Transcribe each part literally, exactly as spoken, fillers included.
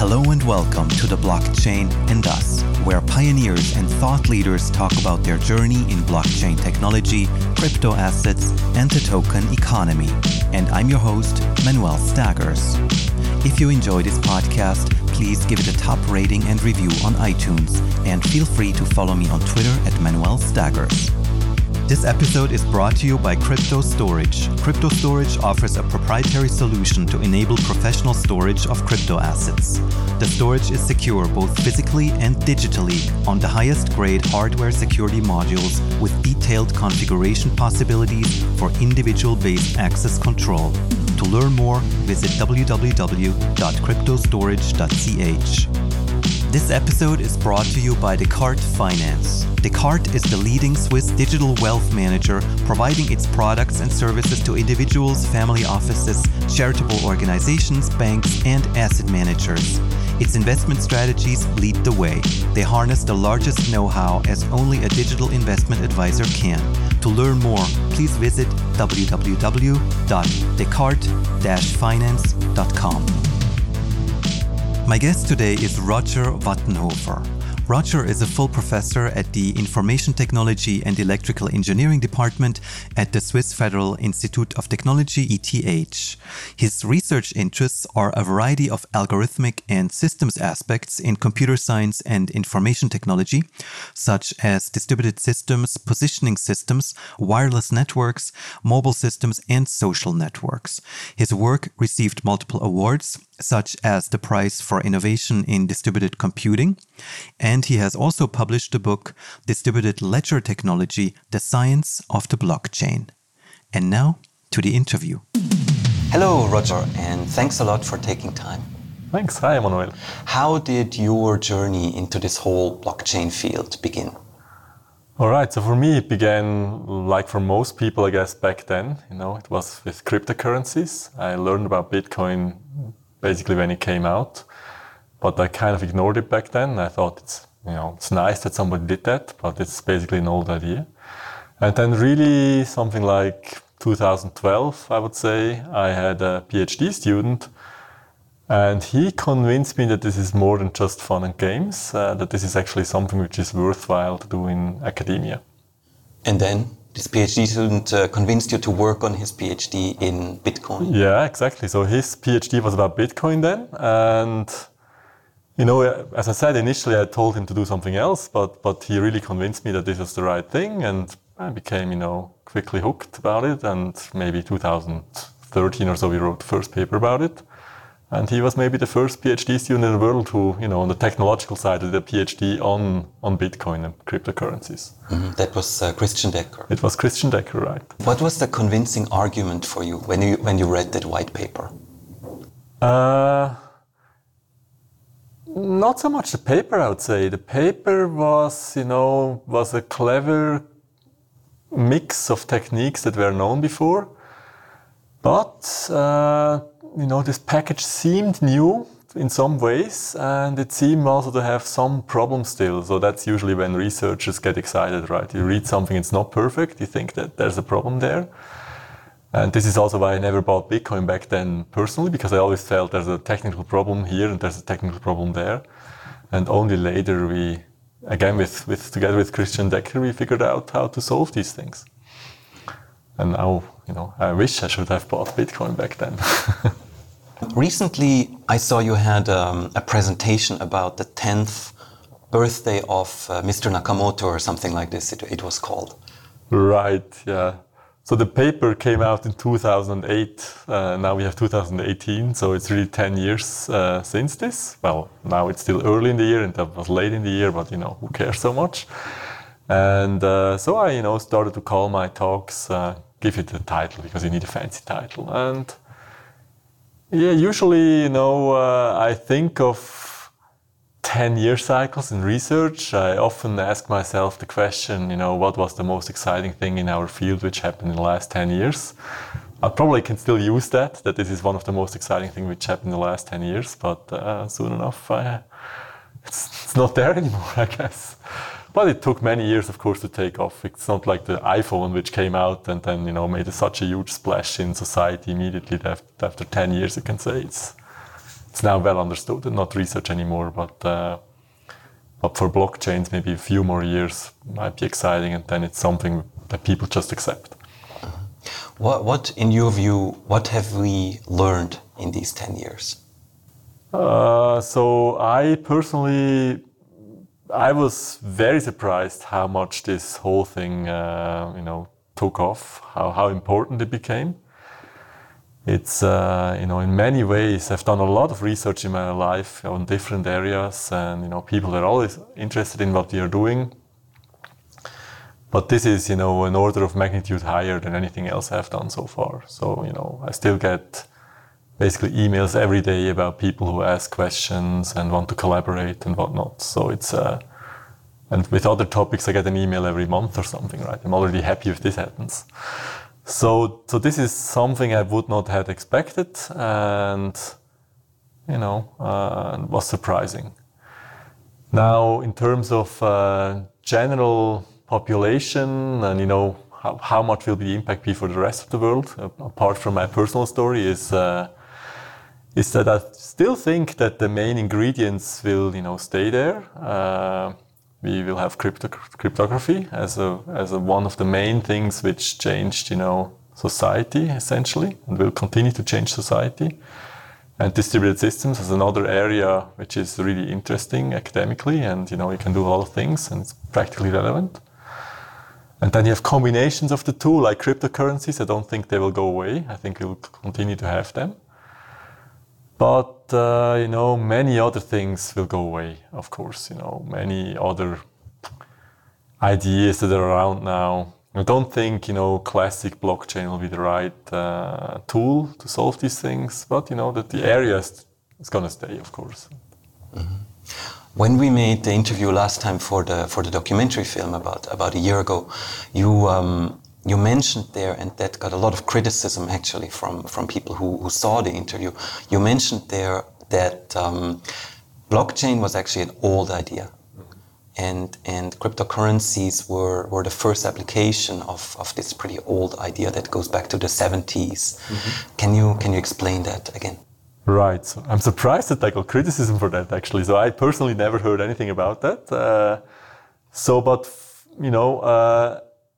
Hello and welcome to the Blockchain and Us, where pioneers and thought leaders talk about their journey in blockchain technology, crypto assets, and the token economy. And I'm your host, Manuel Staggers. If you enjoy this podcast, please give it a top rating and review on iTunes, and feel free to follow me on Twitter at Manuel Staggers. This episode is brought to you by Crypto Storage. Crypto Storage offers a proprietary solution to enable professional storage of crypto assets. The storage is secure both physically and digitally on the highest grade hardware security modules with detailed configuration possibilities for individual-based access control. To learn more, visit w w w dot crypto storage dot c h. This episode is brought to you by Descartes Finance. Descartes is the leading Swiss digital wealth manager, providing its products and services to individuals, family offices, charitable organizations, banks, and asset managers. Its investment strategies lead the way. They harness the largest know-how as only a digital investment advisor can. To learn more, please visit w w w dot descartes dash finance dot com. My guest today is Roger Wattenhofer. Roger is a full professor at the Information Technology and Electrical Engineering Department at the Swiss Federal Institute of Technology, E T H. His research interests are a variety of algorithmic and systems aspects in computer science and information technology, such as distributed systems, positioning systems, wireless networks, mobile systems, and social networks. His work received multiple awards, such as the Prize for Innovation in Distributed Computing, and he has also published the book Distributed Ledger Technology, The Science of the Blockchain. And now to the interview. Hello, Roger, and thanks a lot for taking time. Thanks. Hi, Emmanuel. How did your journey into this whole blockchain field begin? All right. So for me, it began like for most people, I guess, back then. You know, it was with cryptocurrencies. I learned about Bitcoin basically when it came out, but I kind of ignored it back then. I thought it's, you know, it's nice that somebody did that, but it's basically an old idea. And then really something like two thousand twelve, I would say, I had a PhD student, and he convinced me that this is more than just fun and games, uh, that this is actually something which is worthwhile to do in academia. And then this PhD student uh, convinced you to work on his PhD in Bitcoin? Yeah, exactly. So his PhD was about Bitcoin then. And, you know, as I said, initially I told him to do something else, but, but he really convinced me that this was the right thing. And I became, you know, quickly hooked about it. And maybe two thousand thirteen or so, we wrote the first paper about it. And he was maybe the first PhD student in the world who, you know, on the technological side did a PhD on, on Bitcoin and cryptocurrencies. Mm-hmm. That was uh, Christian Decker. It was Christian Decker, right. What was the convincing argument for you when you when you read that white paper? Uh, not so much the paper, I would say. The paper was, you know, was a clever mix of techniques that were known before. But, uh, you know, this package seemed new in some ways, and it seemed also to have some problems still. So that's usually when researchers get excited, right? You read something, it's not perfect, you think that there's a problem there. And this is also why I never bought Bitcoin back then personally, because I always felt there's a technical problem here and there's a technical problem there. And only later we, again, with, with together with Christian Decker, we figured out how to solve these things. And now, you know, I wish I should have bought Bitcoin back then. Recently, I saw you had um, a presentation about the tenth birthday of uh, Mister Nakamoto or something like this, it, it was called. Right, yeah. So the paper came out in two thousand eight, uh, now we have two thousand eighteen, so it's really ten years uh, since this. Well, now it's still early in the year and that was late in the year, but you know, who cares so much? And uh, so I, you know, started to call my talks, uh, give it a title because you need a fancy title. And yeah, usually, you know, uh, I think of ten-year cycles in research. I often ask myself the question, you know, what was the most exciting thing in our field which happened in the last ten years? I probably can still use that, that this is one of the most exciting things which happened in the last ten years, but uh, soon enough, I, it's, it's not there anymore, I guess. But it took many years, of course, to take off. It's not like the iPhone, which came out and then, you know, made a, such a huge splash in society immediately. After, after ten years, you can say it's it's now well understood and not research anymore. But uh, but for blockchains, maybe a few more years might be exciting, and then it's something that people just accept. What, what, in your view, what have we learned in these ten years? Uh, so I personally, I was very surprised how much this whole thing, uh, you know, took off, how, how important it became. It's, uh, you know, in many ways, I've done a lot of research in my life on different areas, and, you know, people are always interested in what we are doing. But this is, you know, an order of magnitude higher than anything else I've done so far. So, you know, I still get basically emails every day about people who ask questions and want to collaborate and whatnot. So it's, uh, and with other topics, I get an email every month or something, right? I'm already happy if this happens. So, so this is something I would not have expected, and, you know, uh, was surprising. Now, in terms of uh, general population and, you know, how, how much will the impact be for the rest of the world, uh, apart from my personal story, is uh, is that I still think that the main ingredients will, you know, stay there. Uh, we will have crypto cryptography as a as a, one of the main things which changed, you know, society essentially, and will continue to change society. And distributed systems is another area which is really interesting academically, and, you know, you can do a lot of things and it's practically relevant. And then you have combinations of the two, like cryptocurrencies. I don't think they will go away. I think we'll continue to have them. But, uh, you know, many other things will go away, of course. You know, many other ideas that are around now. I don't think, you know, classic blockchain will be the right uh, tool to solve these things. But, you know, that the area is, is going to stay, of course. Mm-hmm. When we made the interview last time for the for the documentary film about about a year ago, you um, you mentioned there, and that got a lot of criticism actually from from people who, who saw the interview. You mentioned there that um, blockchain was actually an old idea, and and cryptocurrencies were were the first application of of this pretty old idea that goes back to the seventies. Mm-hmm. Can you can you explain that again? Right. So I'm surprised that I got criticism for that, actually. So I personally never heard anything about that. Uh, so, but, you know, uh,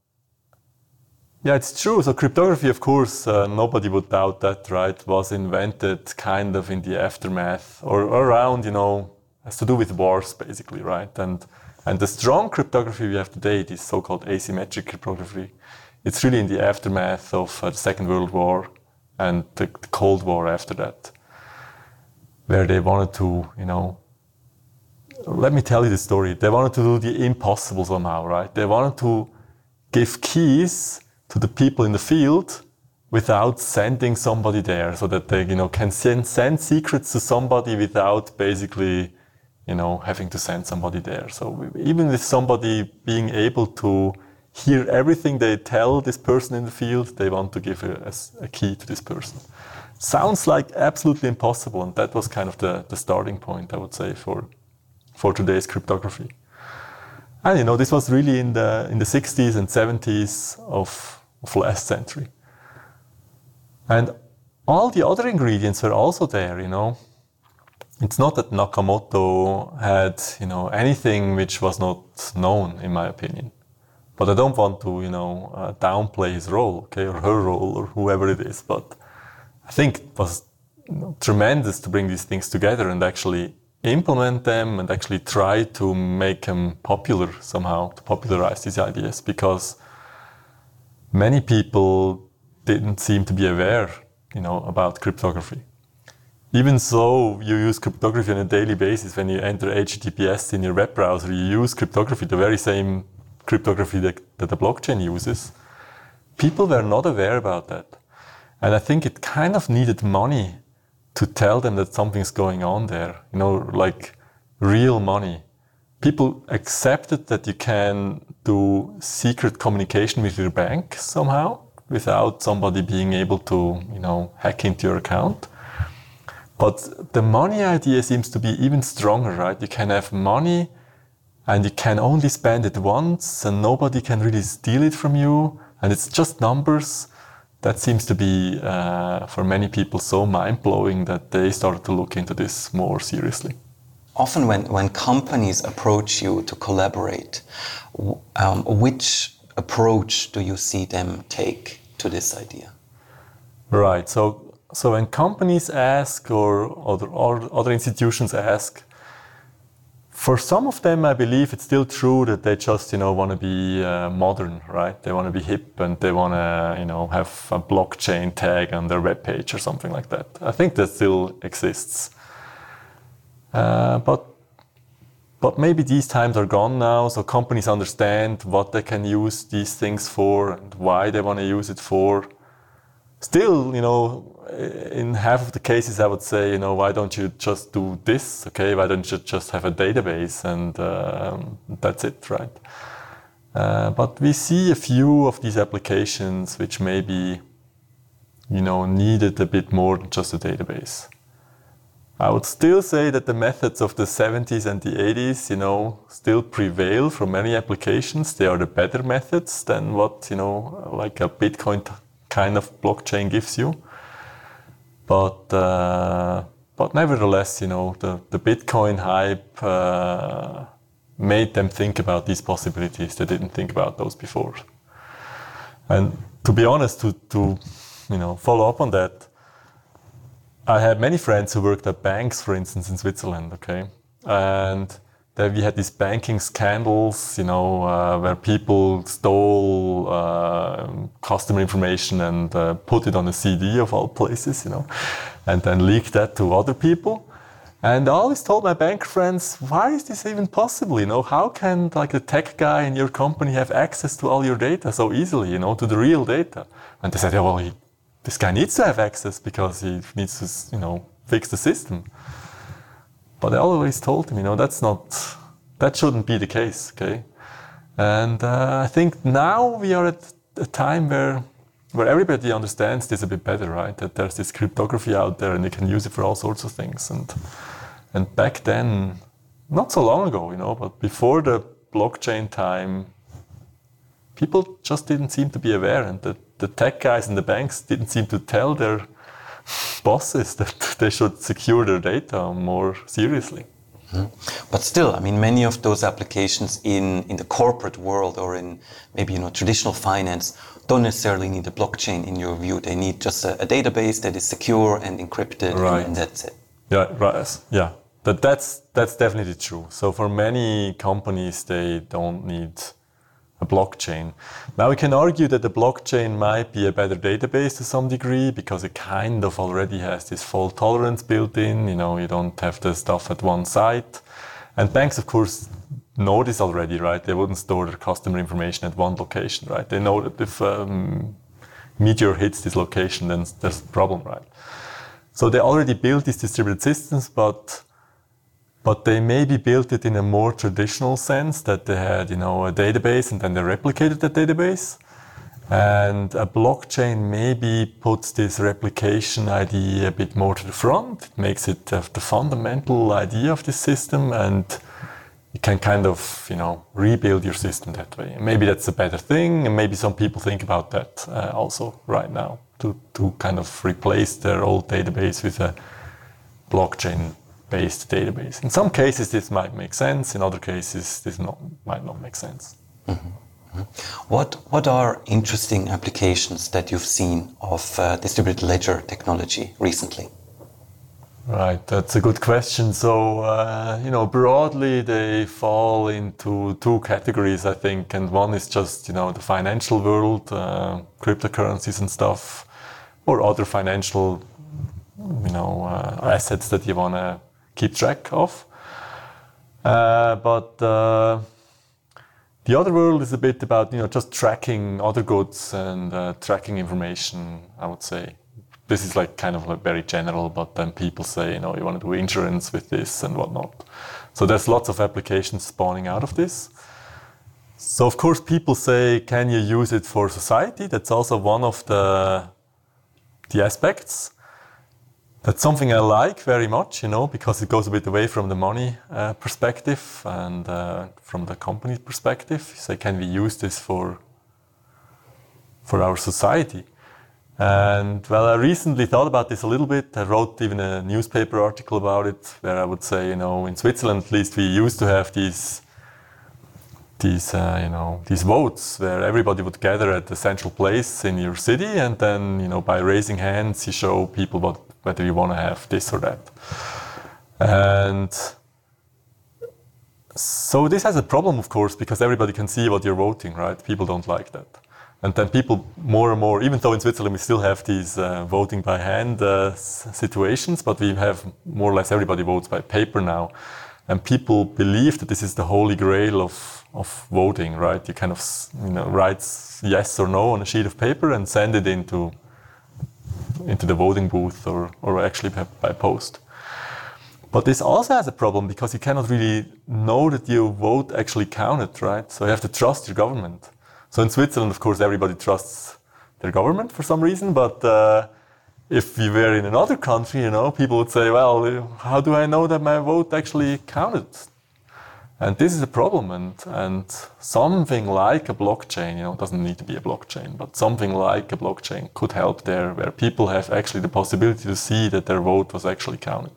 yeah, it's true. So cryptography, of course, uh, nobody would doubt that, right, was invented kind of in the aftermath or around, you know, has to do with wars, basically, right? And, and the strong cryptography we have today, this so-called asymmetric cryptography, it's really in the aftermath of uh, the Second World War and the, the Cold War after that, where they wanted to, you know, let me tell you the story. They wanted to do the impossible somehow, right? They wanted to give keys to the people in the field without sending somebody there, so that they, you know, can send, send secrets to somebody without basically, you know, having to send somebody there. So even with somebody being able to hear everything they tell this person in the field, they want to give a, a, a key to this person. Sounds like absolutely impossible, and that was kind of the, the starting point, I would say, for for today's cryptography. And, you know, this was really in the in the sixties and seventies of, of last century. And all the other ingredients were also there, you know. It's not that Nakamoto had, you know, anything which was not known, in my opinion. But I don't want to, you know, uh, downplay his role, okay, or her role, or whoever it is, but I think it was, you know, tremendous to bring these things together and actually implement them and actually try to make them popular somehow, to popularize these ideas, because many people didn't seem to be aware, you know, about cryptography. Even so, you use cryptography on a daily basis. When you enter H T T P S in your web browser, you use cryptography, the very same cryptography that, that the blockchain uses. People were not aware about that. And I think it kind of needed money to tell them that something's going on there, you know, like real money. People accepted that you can do secret communication with your bank somehow without somebody being able to, you know, hack into your account. But the money idea seems to be even stronger, right? You can have money and you can only spend it once and nobody can really steal it from you. And it's just numbers. that seems to be, uh, for many people, so mind-blowing that they started to look into this more seriously. Often when, when companies approach you to collaborate, um, which approach do you see them take to this idea? Right. So, so when companies ask, or other, or other institutions ask, for some of them, I believe it's still true that they just, you know, want to be uh, modern, right? They want to be hip and they want to, you know, have a blockchain tag on their webpage or something like that. I think that still exists. Uh, but but maybe these times are gone now, so companies understand what they can use these things for and why they want to use it for. Still, you know, in half of the cases I would say, you know, why don't you just do this, okay? Why don't you just have a database and um, that's it, right? Uh, but we see a few of these applications which maybe, you know, needed a bit more than just a database. I would still say that the methods of the seventies and the eighties, you know, still prevail for many applications. They are the better methods than what, you know, like a Bitcoin t- kind of blockchain gives you. But uh, but nevertheless, you know, the, the Bitcoin hype uh, made them think about these possibilities. They didn't think about those before. And to be honest, to, to you know, follow up on that, I had many friends who worked at banks, for instance, in Switzerland, okay? And then we had these banking scandals, you know, uh, where people stole uh, customer information and uh, put it on a C D of all places, you know, and then leaked that to other people. And I always told my bank friends, why is this even possible? You know, how can like the tech guy in your company have access to all your data so easily, you know, to the real data? And they said, yeah, well, he, this guy needs to have access because he needs to, you know, fix the system. But I always told him, you know, that's not, that shouldn't be the case, okay? And uh, I think now we are at a time where where everybody understands this a bit better, right? That there's this cryptography out there and they can use it for all sorts of things. And and back then, not so long ago, you know, but before the blockchain time, people just didn't seem to be aware, and the, the tech guys in the banks didn't seem to tell their bosses that they should secure their data more seriously. Mm-hmm. But still, I mean, many of those applications in, in the corporate world or in maybe, you know, traditional finance don't necessarily need a blockchain in your view. They need just a, a database that is secure and encrypted, right. and, and that's it. Yeah, right. Yeah, but that's that's definitely true. So for many companies, they don't need a blockchain. Now we can argue that the blockchain might be a better database to some degree because it kind of already has this fault tolerance built in. You know, you don't have the stuff at one site. And banks, of course, know this already, right? They wouldn't store their customer information at one location, right? They know that if um, meteor hits this location, then there's a problem, right? So they already built these distributed systems, but But they maybe built it in a more traditional sense, that they had, you know, a database and then they replicated that database. And a blockchain maybe puts this replication idea a bit more to the front. It makes it uh, the fundamental idea of this system, and you can kind of, you know, rebuild your system that way. And maybe that's a better thing, and maybe some people think about that uh, also right now, to, to kind of replace their old database with a blockchain based database. In some cases this might make sense, in other cases this not, might not make sense. Mm-hmm. Mm-hmm. What what are interesting applications that you've seen of uh, distributed ledger technology recently? Right, that's a good question. So, uh, you know, broadly they fall into two categories, I think, and one is just, you know, the financial world, uh, cryptocurrencies and stuff, or other financial, you know, uh, assets that you want to keep track of. Uh, but uh, the other world is a bit about, you know, just tracking other goods and uh, tracking information, I would say. This is like kind of like very general, but then people say, you know, you want to do insurance with this and whatnot. So there's lots of applications spawning out of this. So of course people say, can you use it for society? That's also one of the, the aspects. That's something I like very much, you know, because it goes a bit away from the money uh, perspective and uh, from the company perspective. So can we use this for for our society? And well, I recently thought about this a little bit. I wrote even a newspaper article about it, where I would say, you know, in Switzerland at least we used to have these, these, uh, you know, these votes where everybody would gather at a central place in your city, and then, you know, by raising hands, you show people what, whether you want to have this or that. And so this has a problem, of course, because everybody can see what you're voting, right? People don't like that. And then people more and more, even though in Switzerland we still have these uh, voting by hand uh, situations, but we have more or less everybody votes by paper now. And people believe that this is the holy grail of, of voting, right? You kind of, you know, write yes or no on a sheet of paper and send it into, into the voting booth or, or actually by, by post. But this also has a problem because you cannot really know that your vote actually counted, right? So you have to trust your government. So in Switzerland, of course, everybody trusts their government for some reason, but uh, if you were in another country, you know, people would say, well, how do I know that my vote actually counted? And this is a problem, and, and something like a blockchain, you know, it doesn't need to be a blockchain, but something like a blockchain could help there, where people have actually the possibility to see that their vote was actually counted.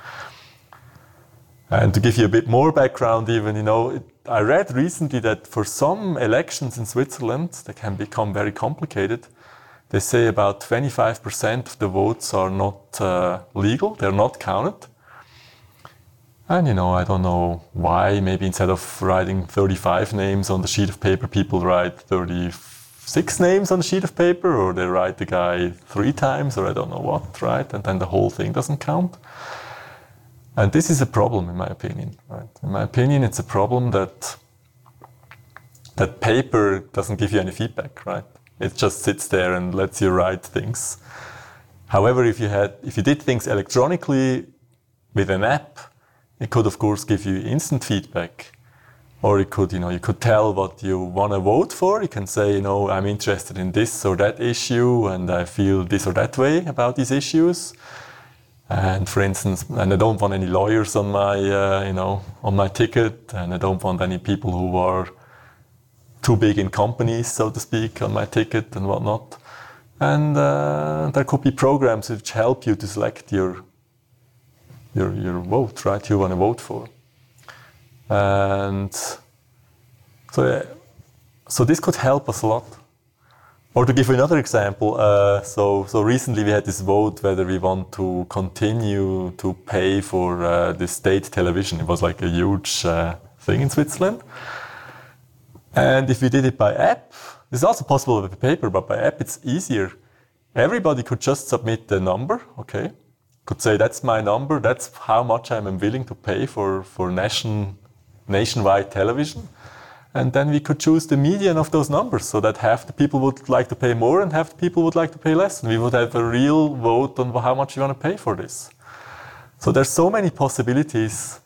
And to give you a bit more background even, you know, it, I read recently that for some elections in Switzerland, they can become very complicated. They say about twenty-five percent of the votes are not uh, legal, they're not counted. And, you know, I don't know why, maybe instead of writing thirty-five names on the sheet of paper, people write thirty-six names on the sheet of paper, or they write the guy three times, or I don't know what, right? And then the whole thing doesn't count. And this is a problem, in my opinion. Right? In my opinion, it's a problem that that paper doesn't give you any feedback, right? It just sits there and lets you write things. However, if you had, if you did things electronically with an app, it could, of course, give you instant feedback. Or it could, you know, you could tell what you want to vote for. You can say, you know, I'm interested in this or that issue, and I feel this or that way about these issues. And for instance, and I don't want any lawyers on my, uh, you know, on my ticket, and I don't want any people who are too big in companies, so to speak, on my ticket and whatnot. And uh, there could be programs which help you to select your your your vote, right? You want to vote for. And so, so this could help us a lot. Or to give you another example, uh, so so recently we had this vote whether we want to continue to pay for uh, the state television. It was like a huge uh, thing in Switzerland. And if we did it by app, this is also possible with paper, but by app it's easier. Everybody could just submit the number, okay? Could say that's my number, that's how much I'm willing to pay for, for nation, nationwide television. And then we could choose the median of those numbers, so that half the people would like to pay more and half the people would like to pay less. And we would have a real vote on how much you want to pay for this. So there's so many possibilities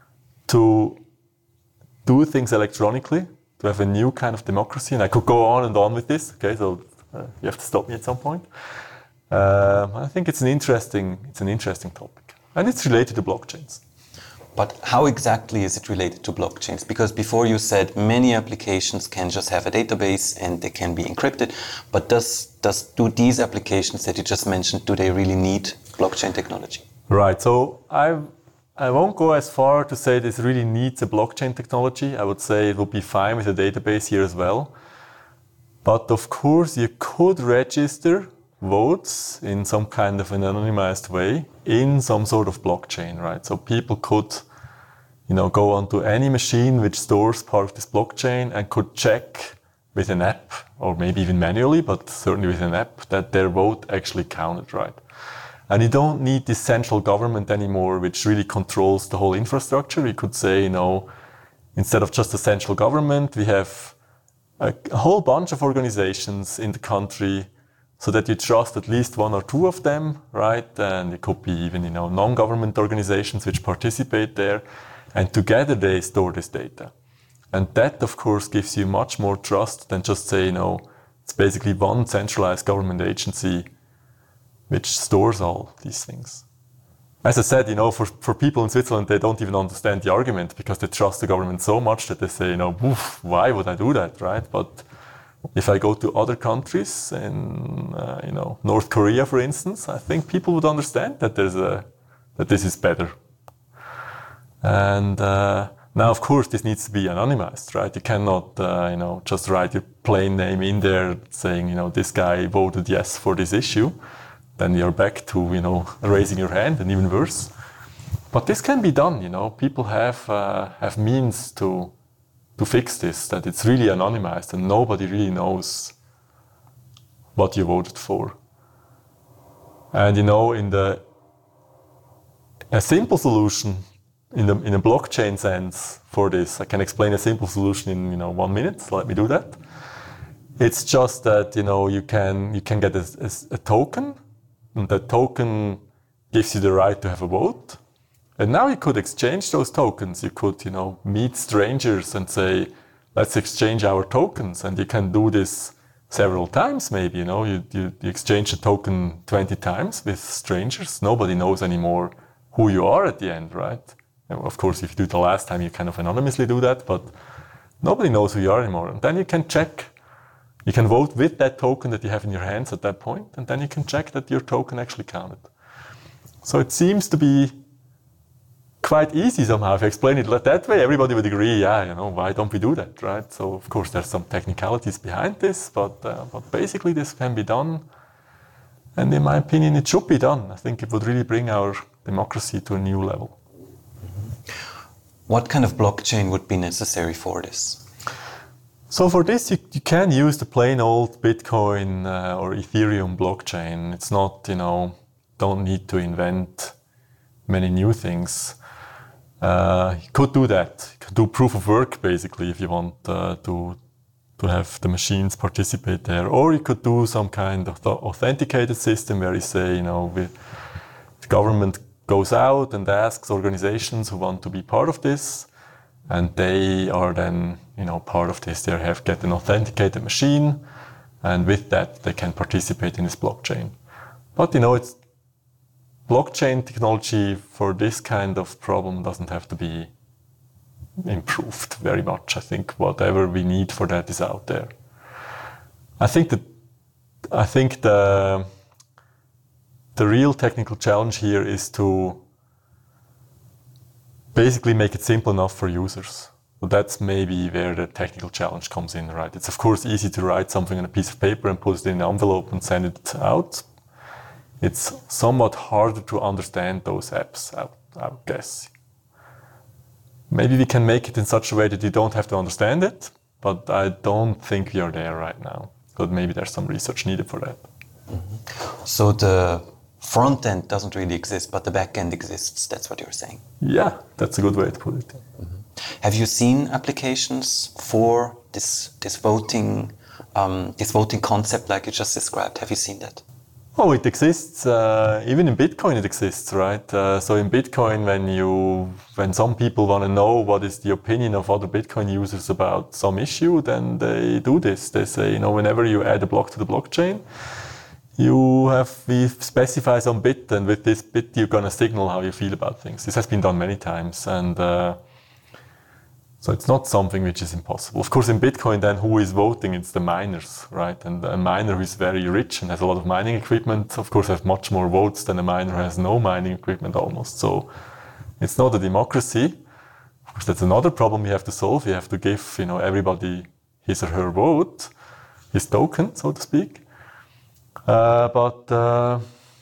to do things electronically, to have a new kind of democracy. And I could go on and on with this, okay, so uh, you have to stop me at some point. Um, I think it's an interesting, it's an interesting topic. And it's related to blockchains. But how exactly is it related to blockchains? Because before you said many applications can just have a database and they can be encrypted. But does, does do these applications that you just mentioned, do they really need blockchain technology? Right. So I I won't go as far to say this really needs a blockchain technology. I would say it would be fine with a database here as well. But of course, you could register votes in some kind of an anonymized way in some sort of blockchain, right? So people could, you know, go onto any machine which stores part of this blockchain and could check with an app, or maybe even manually, but certainly with an app, that their vote actually counted, right? And you don't need this central government anymore, which really controls the whole infrastructure. We could say, you know, instead of just a central government, we have a, a whole bunch of organizations in the country, so that you trust at least one or two of them, right? And it could be even, you know, non-government organizations which participate there. And together they store this data. And that, of course, gives you much more trust than just say, you know, it's basically one centralized government agency which stores all these things. As I said, you know, for, for people in Switzerland, they don't even understand the argument because they trust the government so much that they say, you know, why would I do that, right? But if I go to other countries, in uh, you know North Korea, for instance, I think people would understand that there's a that this is better. And uh, now, of course, this needs to be anonymized, right? You cannot, uh, you know, just write your plain name in there saying, you know, this guy voted yes for this issue. Then you're back to, you know, raising your hand, and even worse. But this can be done, you know. People have uh, have means to to fix this, that it's really anonymized and nobody really knows what you voted for. And, you know, in the a simple solution in the in a blockchain sense for this, I can explain a simple solution in, you know, one minute. So let me do that. It's just that, you know, you can you can get a, a, a token, and that token gives you the right to have a vote. And now you could exchange those tokens. You could, you know, meet strangers and say, let's exchange our tokens. And you can do this several times, maybe, you know. You, you, you exchange a token twenty times with strangers. Nobody knows anymore who you are at the end, right? And of course, if you do it the last time, you kind of anonymously do that, but nobody knows who you are anymore. And then you can check. You can vote with that token that you have in your hands at that point, and then you can check that your token actually counted. So it seems to be quite easy somehow. If I explain it that way, everybody would agree, yeah, you know, why don't we do that, right? So, of course, there's some technicalities behind this, but, uh, but basically this can be done. And in my opinion, it should be done. I think it would really bring our democracy to a new level. What kind of blockchain would be necessary for this? So for this, you, you can use the plain old Bitcoin uh, or Ethereum blockchain. It's not, you know, don't need to invent many new things. Uh, you could do that. You could do proof of work, basically, if you want uh, to to have the machines participate there. Or you could do some kind of authenticated system where you say, you know, we, the government goes out and asks organizations who want to be part of this, and they are then, you know, part of this. They have get an authenticated machine, and with that they can participate in this blockchain. But, you know, it's blockchain technology for this kind of problem doesn't have to be improved very much. I think whatever we need for that is out there. I think that I think the the real technical challenge here is to basically make it simple enough for users. So that's maybe where the technical challenge comes in, right? It's of course easy to write something on a piece of paper and put it in an envelope and send it out. It's somewhat harder to understand those apps, I, I would guess. Maybe we can make it in such a way that you don't have to understand it, but I don't think we are there right now. But maybe there's some research needed for that. Mm-hmm. So the front end doesn't really exist, but the back end exists. That's what you're saying. Yeah, that's a good way to put it. Mm-hmm. Have you seen applications for this this voting um, this voting concept like you just described? Have you seen that? Oh, it exists. Uh, even in Bitcoin, it exists, right? Uh, so in Bitcoin, when you, when some people want to know what is the opinion of other Bitcoin users about some issue, then they do this. They say, you know, whenever you add a block to the blockchain, you have we specify some bit, and with this bit, you're gonna signal how you feel about things. This has been done many times, and uh, so it's not something which is impossible. Of course, in Bitcoin, then who is voting? It's the miners, right? And a miner who is very rich and has a lot of mining equipment, of course, has much more votes than a miner who has no mining equipment almost. So it's not a democracy. Of course, that's another problem we have to solve. We have to give, you know, everybody his or her vote, his token, so to speak. Uh, but uh,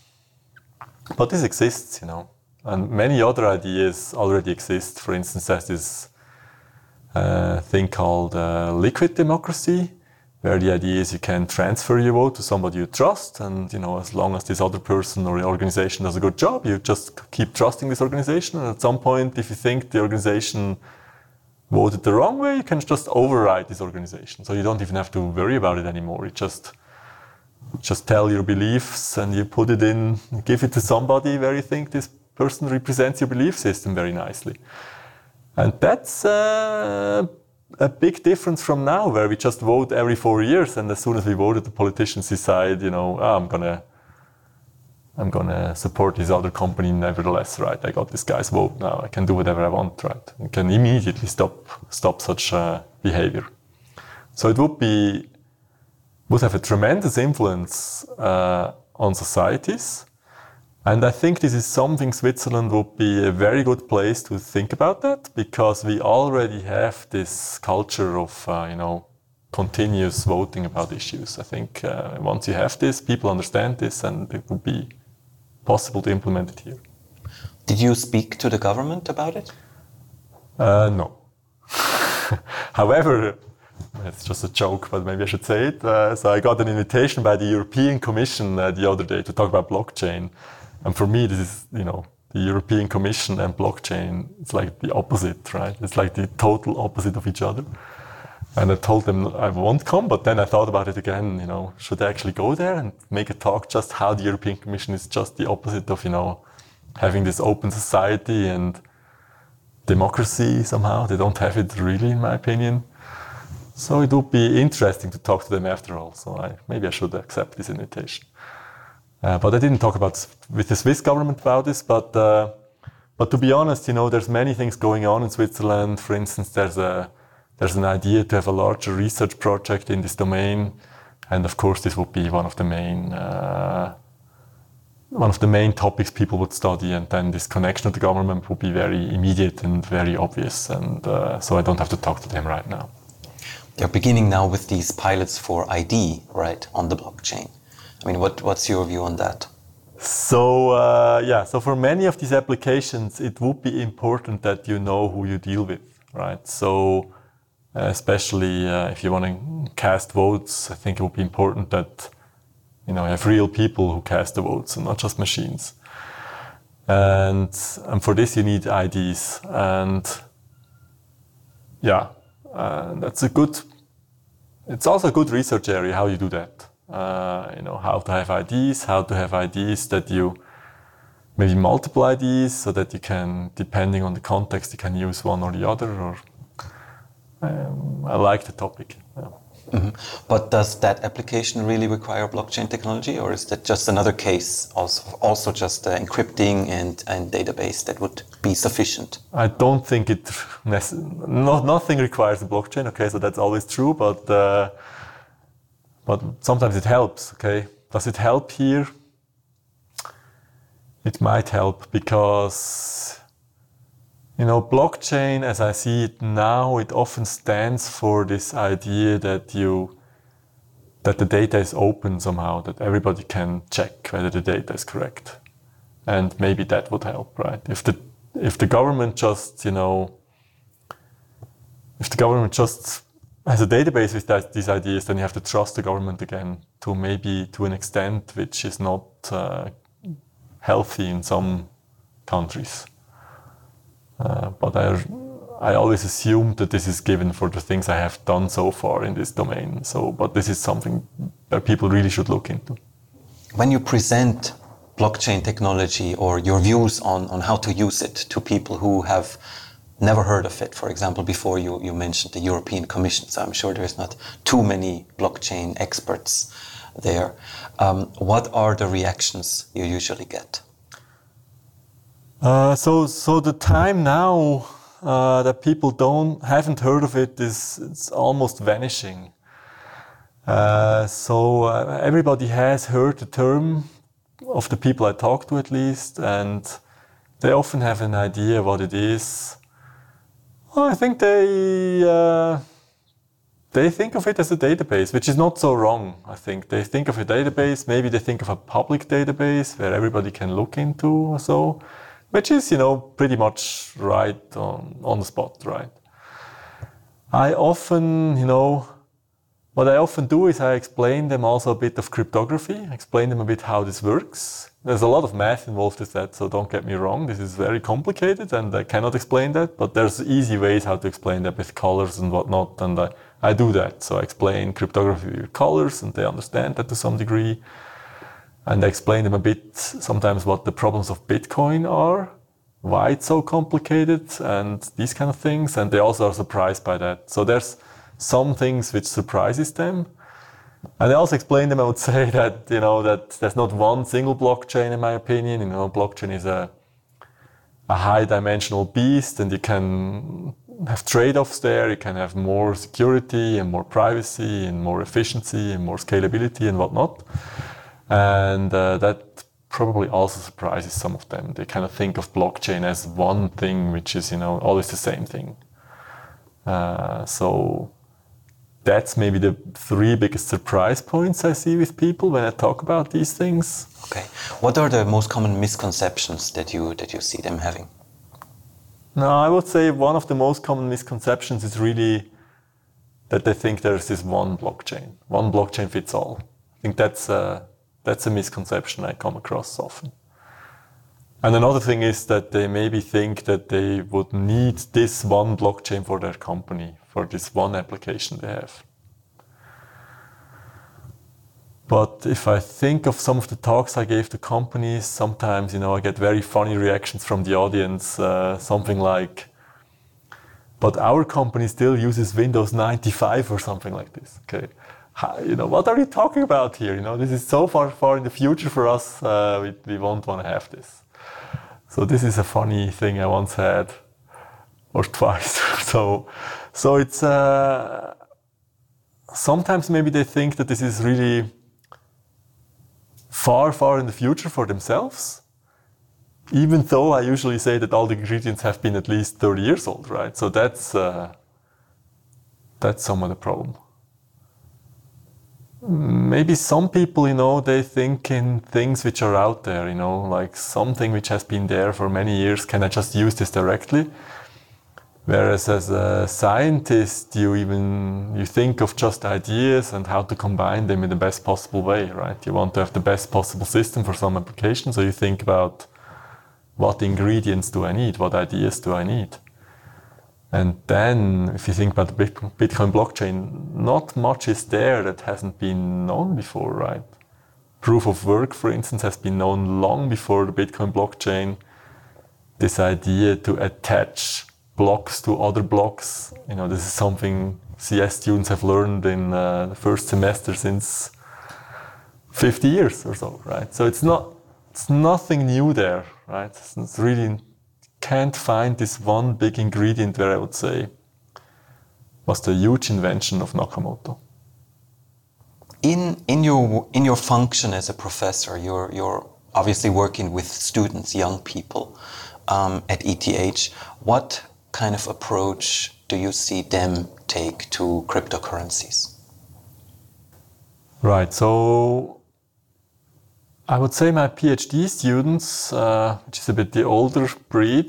but this exists, you know, and many other ideas already exist. For instance, there's this uh, thing called uh, liquid democracy, where the idea is you can transfer your vote to somebody you trust, and you know, as long as this other person or organization does a good job, you just keep trusting this organization. And at some point, if you think the organization voted the wrong way, you can just override this organization. So you don't even have to worry about it anymore. You just just tell your beliefs and you put it in, give it to somebody where you think this person represents your belief system very nicely. And that's uh, a big difference from now, where we just vote every four years, and as soon as we voted, the politicians decide, you know, oh, I'm gonna, I'm gonna support this other company nevertheless, right? I got this guy's vote now. I can do whatever I want, right? You can immediately stop, stop such uh, behavior. So it would be would have a tremendous influence uh, on societies. And I think this is something Switzerland would be a very good place to think about that, because we already have this culture of, uh, you know, continuous voting about issues. I think uh, once you have this, people understand this, and it would be possible to implement it here. Did you speak to the government about it? Uh, no. However, it's just a joke, but maybe I should say it. Uh, so I got an invitation by the European Commission uh, the other day to talk about blockchain. And for me, this is, you know, the European Commission and blockchain, it's like the opposite, right? It's like the total opposite of each other. And I told them I won't come, but then I thought about it again, you know, should I actually go there and make a talk just how the European Commission is just the opposite of, you know, having this open society and democracy somehow. They don't have it really, in my opinion. So it would be interesting to talk to them after all. So I, maybe I should accept this invitation. Uh, but I didn't talk about with the Swiss government about this. But uh, but to be honest, you know, there's many things going on in Switzerland. For instance, there's a there's an idea to have a larger research project in this domain, and of course, this would be one of the main uh, one of the main topics people would study. And then this connection to the government would be very immediate and very obvious. And uh, so I don't have to talk to them right now. They're beginning now with these pilots for I D, right, on the blockchain. I mean, what, what's your view on that? So, uh, yeah, so for many of these applications, it would be important that you know who you deal with, right? So, uh, especially uh, if you want to cast votes, I think it would be important that, you know, you have real people who cast the votes and not just machines. And, and for this, you need I Ds. And, yeah, uh, that's a good, it's also a good research area, how you do that. Uh, you know, how to have I Ds, how to have I Ds that you maybe multiple I Ds so that you can, depending on the context, you can use one or the other. Or um, I like the topic. Yeah. Mm-hmm. But does that application really require blockchain technology, or is that just another case, also, also just uh, encrypting and, and database that would be sufficient? I don't think it, no, nothing requires a blockchain, okay, so that's always true, but uh, But sometimes it helps, okay? Does it help here? It might help because, you know, blockchain, as I see it now, it often stands for this idea that you, that the data is open somehow, that everybody can check whether the data is correct. And maybe that would help, right? If the, if the government just, you know, if the government just has a database with that, these ideas, then you have to trust the government again to maybe to an extent which is not uh, healthy in some countries. Uh, but I, I always assume that this is given for the things I have done so far in this domain. So, but this is something that people really should look into. When you present blockchain technology or your views on, on how to use it to people who have never heard of it, for example, before you, you mentioned the European Commission, so I'm sure there's not too many blockchain experts there. Um, what are the reactions you usually get? Uh, so, so the time now uh, that people don't haven't heard of it is it's almost vanishing. Uh, so uh, everybody has heard the term, of the people I talk to at least, and they often have an idea what it is. Well, I think they uh, they think of it as a database, which is not so wrong. I think they think of a database. Maybe they think of a public database where everybody can look into or so, which is, you know, pretty much right on on the spot, right? I often, you know, what I often do is I explain them also a bit of cryptography. Explain them a bit how this works. There's a lot of math involved with that, so don't get me wrong. This is very complicated and I cannot explain that, but there's easy ways how to explain that with colors and whatnot, and I, I do that. So I explain cryptography with colors and they understand that to some degree. And I explain them a bit sometimes what the problems of Bitcoin are, why it's so complicated and these kind of things, and they also are surprised by that. So there's some things which surprises them. And I also explain them, I would say that, you know, that there's not one single blockchain in my opinion. You know, blockchain is a, a high dimensional beast and you can, have trade-offs there. You can have more security and more privacy and more efficiency and more scalability and whatnot. And uh, that probably also surprises some of them. They kind of think of blockchain as one thing, which is, you know, always the same thing. Uh, so that's maybe the three biggest surprise points I see with people when I talk about these things. Okay. What are the most common misconceptions that you that you see them having? No, I would say one of the most common misconceptions is really that they think there's this one blockchain, one blockchain fits all. I think that's a, that's a misconception I come across often. And another thing is that they maybe think that they would need this one blockchain for their company, for this one application they have. But if I think of some of the talks I gave to companies, sometimes, you know, I get very funny reactions from the audience, uh, something like, but our company still uses Windows ninety-five or something like this. Okay, How, you know, what are you talking about here? You know, this is so far, far in the future for us. Uh, we, we won't want to have this. So this is a funny thing I once had, or twice. so, so it's uh, sometimes maybe they think that this is really far, far in the future for themselves, even though I usually say that all the ingredients have been at least thirty years old, right? So that's uh, that's some of the problem. Maybe some people, you know, they think in things which are out there, you know, like something which has been there for many years, can I just use this directly? Whereas as a scientist, you even, you think of just ideas and how to combine them in the best possible way, right? You want to have the best possible system for some application, so you think about what ingredients do I need, what ideas do I need? And then, if you think about the Bitcoin blockchain, not much is there that hasn't been known before, right? Proof of work, for instance, has been known long before the Bitcoin blockchain. This idea to attach blocks to other blocks, you know, this is something C S students have learned in uh, the first semester since fifty years or so, right? So it's not, it's nothing new there, right? It's, it's really, can't find this one big ingredient where I would say was the huge invention of Nakamoto. In in your in your function as a professor, you're you're obviously working with students, young people um, at E T H. What kind of approach do you see them take to cryptocurrencies? Right. So I would say my PhD students, uh, which is a bit the older breed,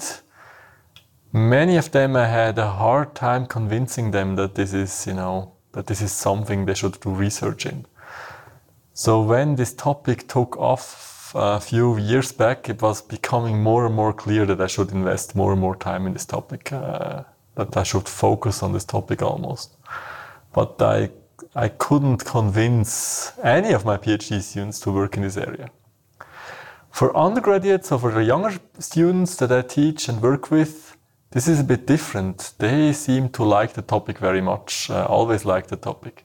many of them I had a hard time convincing them that this is, you know, that this is something they should do research in. So when this topic took off a few years back, it was becoming more and more clear that I should invest more and more time in this topic, uh, that I should focus on this topic almost. But I I couldn't convince any of my PhD students to work in this area. For undergraduates or for the younger students that I teach and work with, this is a bit different. They seem to like the topic very much, uh, always like the topic.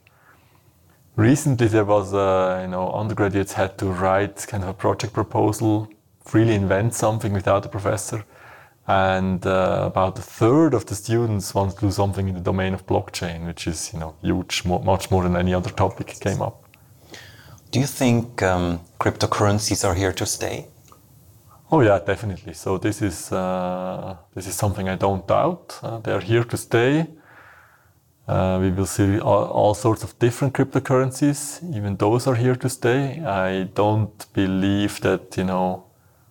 Recently there was, uh, you know, undergraduates had to write kind of a project proposal, really invent something without a professor. And uh, about a third of the students want to do something in the domain of blockchain, which is, you know, huge, mo- much more than any other topic came up. Do you think um, cryptocurrencies are here to stay? Oh yeah, definitely. So this is uh, this is something I don't doubt. Uh, they are here to stay. Uh, we will see all, all sorts of different cryptocurrencies. Even those are here to stay. I don't believe that, you know,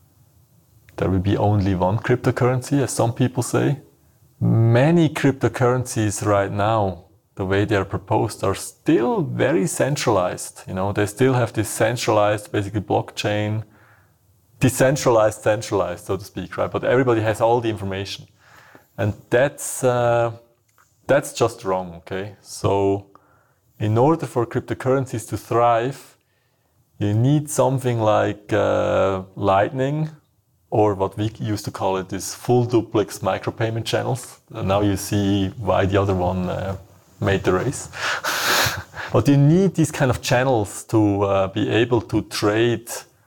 there will be only one cryptocurrency, as some people say. Many cryptocurrencies right now, the way they are proposed, are still very centralized. You know, they still have this centralized, basically blockchain, decentralized, centralized, so to speak, right? But everybody has all the information, and that's uh, that's just wrong. Okay, so in order for cryptocurrencies to thrive, you need something like uh, Lightning, or what we used to call it is full duplex micropayment channels. And now you see why the other one uh, made the race. But you need these kind of channels to uh, be able to trade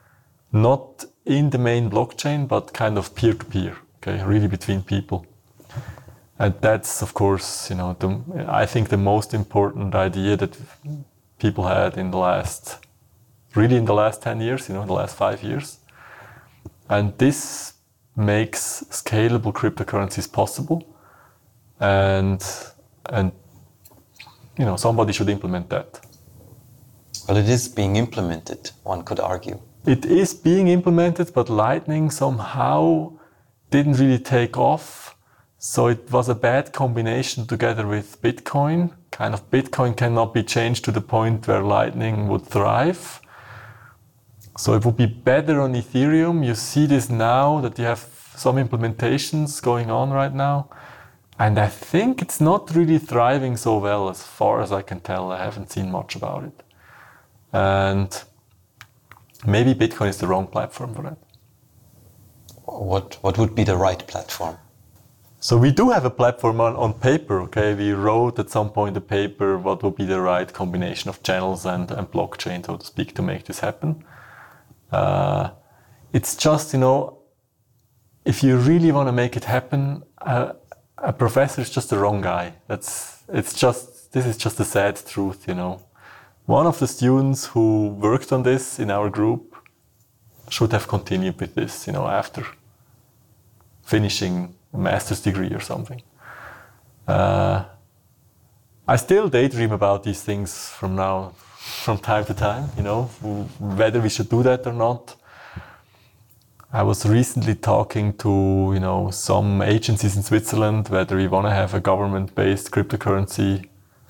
not in the main blockchain, but kind of peer-to-peer, okay, really between people. And that's, of course, you know, the, I think the most important idea that people had in the last, really in the last ten years, you know, in the last five years. And this makes scalable cryptocurrencies possible. And, and you know, somebody should implement that. Well, it is being implemented, one could argue. It is being implemented, but Lightning somehow didn't really take off. So it was a bad combination together with Bitcoin. Kind of Bitcoin cannot be changed to the point where Lightning would thrive. So it would be better on Ethereum. You see this now that you have some implementations going on right now. And I think it's not really thriving so well as far as I can tell. I haven't seen much about it. And maybe Bitcoin is the wrong platform for that. What, what would be the right platform? So we do have a platform on, on paper, okay? We wrote at some point a paper what would be the right combination of channels and, and blockchain, so to speak, to make this happen. Uh, it's just, you know, if you really want to make it happen, uh, a professor is just the wrong guy. That's, it's just, this is just a sad truth, you know. One of the students who worked on this in our group should have continued with this, you know, after finishing a master's degree or something. Uh, I still daydream about these things from now, from time to time, you know, whether we should do that or not. I was recently talking to, you know, some agencies in Switzerland whether we want to have a government-based cryptocurrency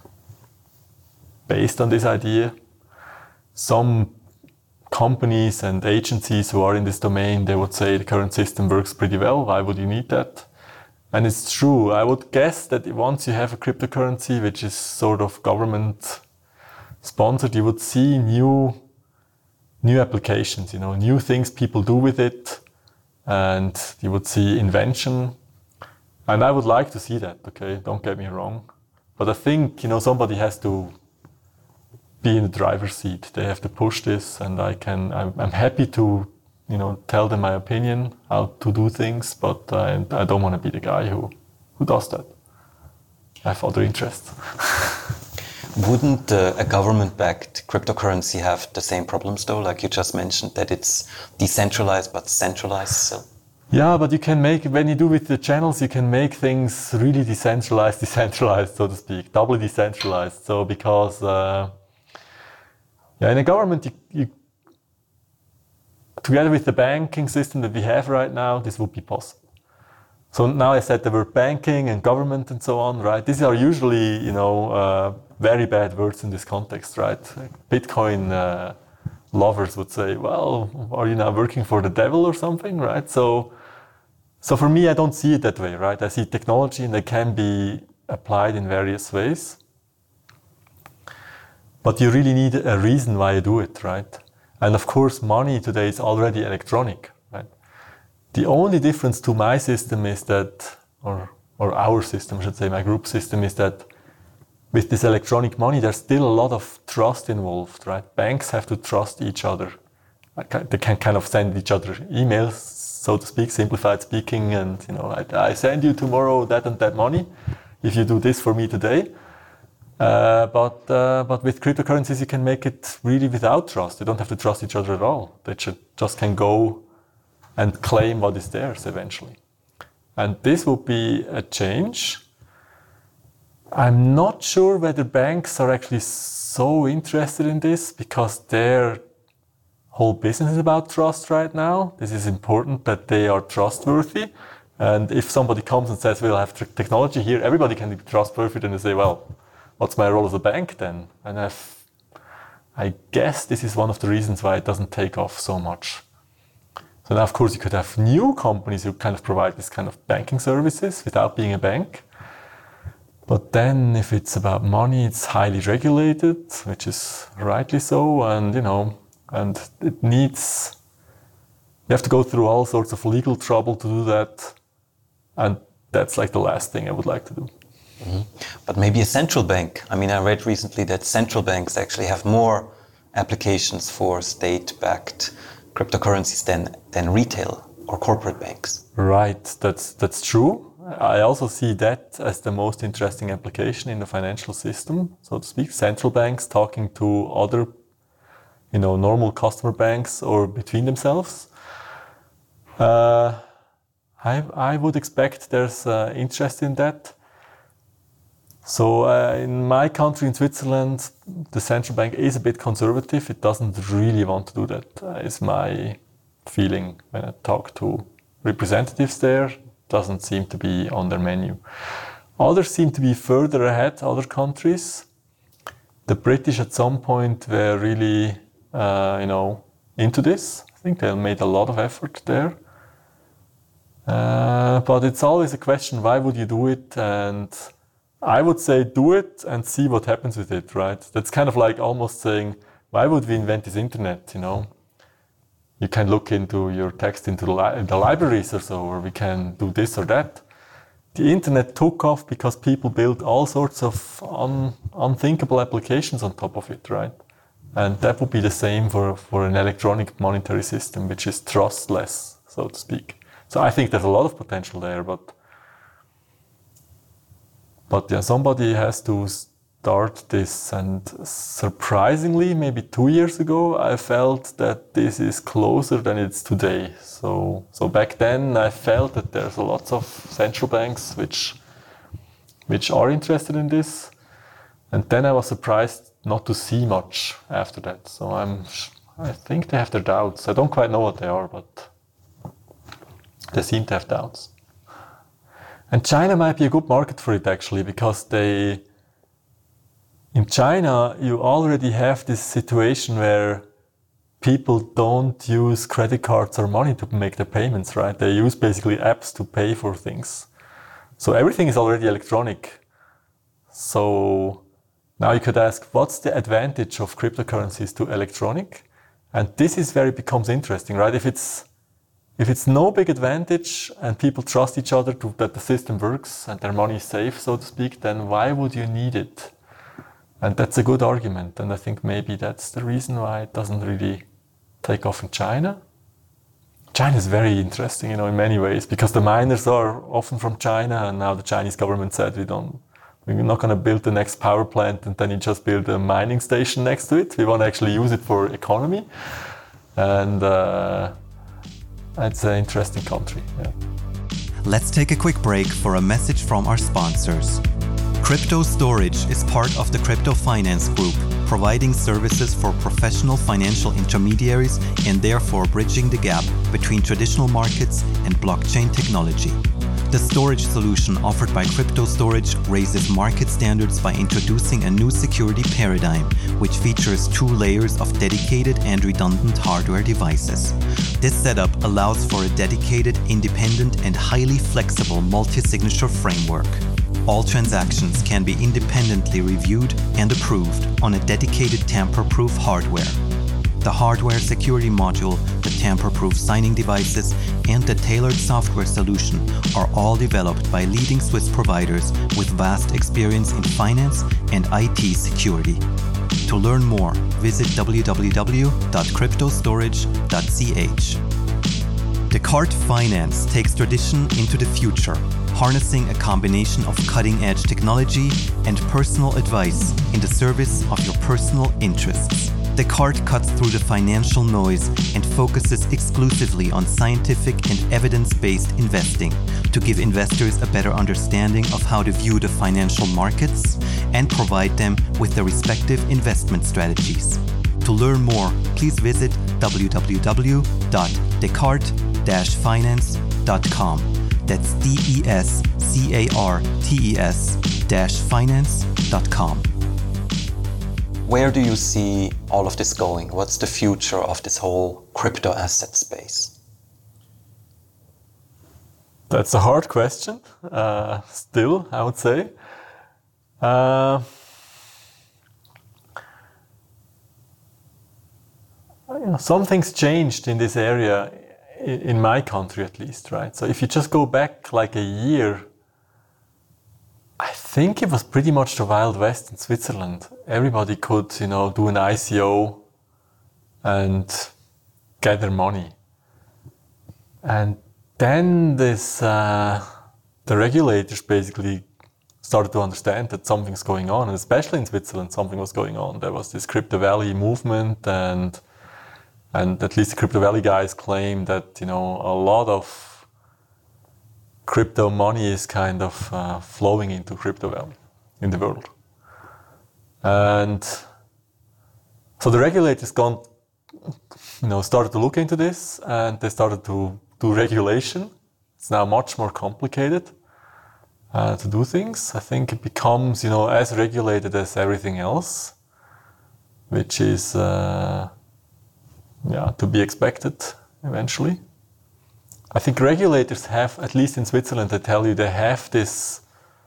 based on this idea. Some companies and agencies who are in this domain, they would say the current system works pretty well. Why would you need that? And it's true. I would guess that once you have a cryptocurrency which is sort of government sponsored, you would see new new applications, you know, new things people do with it, and you would see invention. And I would like to see that, okay, don't get me wrong. But I think, you know, somebody has to be in the driver's seat. They have to push this, and I can, I'm, I'm happy to, you know, tell them my opinion, how to do things, but I, I don't want to be the guy who, who does that. I have other interests. Wouldn't uh, a government-backed cryptocurrency have the same problems though, like you just mentioned, that it's decentralized but centralized still? Yeah, but you can make, when you do with the channels, you can make things really decentralized, decentralized, so to speak, doubly decentralized. So because, uh, yeah, in a government, you, you, together with the banking system that we have right now, this would be possible. So now I said the word banking and government and so on, right? These are usually, you know, uh, very bad words in this context, right? Bitcoin uh, lovers would say, well, are you now working for the devil or something, right? So, so for me, I don't see it that way, right? I see technology and they can be applied in various ways. But you really need a reason why you do it, right? And of course, money today is already electronic, right? The only difference to my system is that, or, or our system, I should say, my group system, is that with this electronic money, there's still a lot of trust involved, right? Banks have to trust each other. They can kind of send each other emails, so to speak, simplified speaking, and, you know, I, I send you tomorrow that and that money if you do this for me today. Uh, but uh, but with cryptocurrencies, you can make it really without trust. You don't have to trust each other at all. They should, just can go and claim what is theirs eventually. And this will be a change. I'm not sure whether banks are actually so interested in this because their whole business is about trust right now. This is important that they are trustworthy. And if somebody comes and says, we'll have technology here, everybody can be trustworthy, then they say, well, what's my role as a bank then? And I've, I guess this is one of the reasons why it doesn't take off so much. So now, of course, you could have new companies who kind of provide this kind of banking services without being a bank. But then if it's about money, it's highly regulated, which is rightly so. And, you know, and it needs, you have to go through all sorts of legal trouble to do that. And that's like the last thing I would like to do. Mm-hmm. But maybe a central bank. I mean, I read recently that central banks actually have more applications for state-backed cryptocurrencies than, than retail or corporate banks. Right, that's that's true. I also see that as the most interesting application in the financial system, so to speak. Central banks talking to other, you know, normal customer banks or between themselves. Uh, I, I would expect there's uh, interest in that. So uh, in my country, in Switzerland, the central bank is a bit conservative. It doesn't really want to do that, uh, is my feeling when I talk to representatives there. Doesn't seem to be on their menu. Others seem to be further ahead, other countries. The British at some point were really, uh, you know, into this. I think they made a lot of effort there. Uh, but it's always a question, why would you do it? And I would say do it and see what happens with it, right? That's kind of like almost saying, why would we invent this internet, you know? You can look into your text into the, li- the libraries or so, or we can do this or that. The internet took off because people built all sorts of un- unthinkable applications on top of it, right? And that would be the same for, for an electronic monetary system, which is trustless, so to speak. So I think there's a lot of potential there, but but yeah, somebody has to start this. And surprisingly, maybe two years ago, I felt that this is closer than it's today. So so back then, I felt that there's a lots of central banks which which are interested in this. And then I was surprised not to see much after that. So I'm I think they have their doubts. I don't quite know what they are, but they seem to have doubts. And China might be a good market for it, actually, because they, in China, you already have this situation where people don't use credit cards or money to make their payments, right? They use basically apps to pay for things. So everything is already electronic. So now you could ask, what's the advantage of cryptocurrencies to electronic? And this is where it becomes interesting, right? If it's If it's no big advantage and people trust each other to, that the system works and their money is safe, so to speak, then why would you need it? And that's a good argument. And I think maybe that's the reason why it doesn't really take off in China. China is very interesting, you know, in many ways, because the miners are often from China, and now the Chinese government said we don't, we're not going to build the next power plant and then you just build a mining station next to it. We want to actually use it for economy. And uh, it's an interesting country. Yeah. Let's take a quick break for a message from our sponsors. Crypto Storage is part of the Crypto Finance Group, providing services for professional financial intermediaries and therefore bridging the gap between traditional markets and blockchain technology. The storage solution offered by Crypto Storage raises market standards by introducing a new security paradigm, which features two layers of dedicated and redundant hardware devices. This setup allows for a dedicated, independent, and highly flexible multi-signature framework. All transactions can be independently reviewed and approved on a dedicated tamper-proof hardware. The hardware security module, the tamper-proof signing devices, and the tailored software solution are all developed by leading Swiss providers with vast experience in finance and I T security. To learn more, visit w w w dot crypto storage dot c h. Descartes Finance takes tradition into the future, harnessing a combination of cutting-edge technology and personal advice in the service of your personal interests. Descartes cuts through the financial noise and focuses exclusively on scientific and evidence-based investing to give investors a better understanding of how to view the financial markets and provide them with the respective investment strategies. To learn more, please visit w w w dot descartes dash finance dot com. That's D E S C A R T E S dash finance dot com. Where do you see all of this going? What's the future of this whole crypto asset space? That's a hard question, uh, still, I would say. Uh, you know, some things changed in this area, in, in my country at least, right? So if you just go back like a year, I think it was pretty much the Wild West in Switzerland. Everybody could, you know, do an I C O and gather money. And then this uh, the regulators basically started to understand that something's going on, and especially in Switzerland, something was going on. There was this Crypto Valley movement, and and at least the Crypto Valley guys claim that, you know, a lot of crypto money is kind of uh, flowing into Crypto Valley in the world. And so the regulators gone, you know, started to look into this, and they started to do regulation. It's now much more complicated uh, to do things. I think it becomes, you know, as regulated as everything else, which is, uh, yeah, to be expected eventually. I think regulators have, at least in Switzerland, they tell you they have this,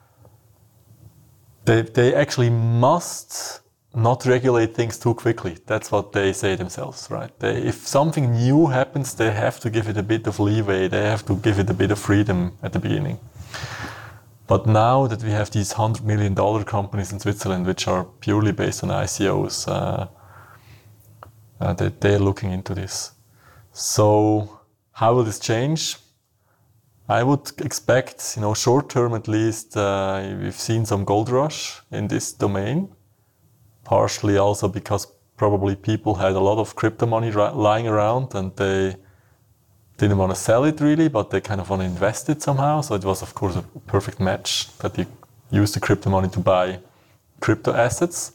they, they actually must not regulate things too quickly. That's what they say themselves, right? They, if something new happens, they have to give it a bit of leeway. They have to give it a bit of freedom at the beginning. But now that we have these one hundred million dollar companies in Switzerland, which are purely based on I C Os, uh, uh, they, they're looking into this. So how will this change? I would expect, you know, short term at least, uh, we've seen some gold rush in this domain. Partially also because probably people had a lot of crypto money lying around and they didn't want to sell it really, but they kind of want to invest it somehow. So it was, of course, a perfect match that you use the crypto money to buy crypto assets.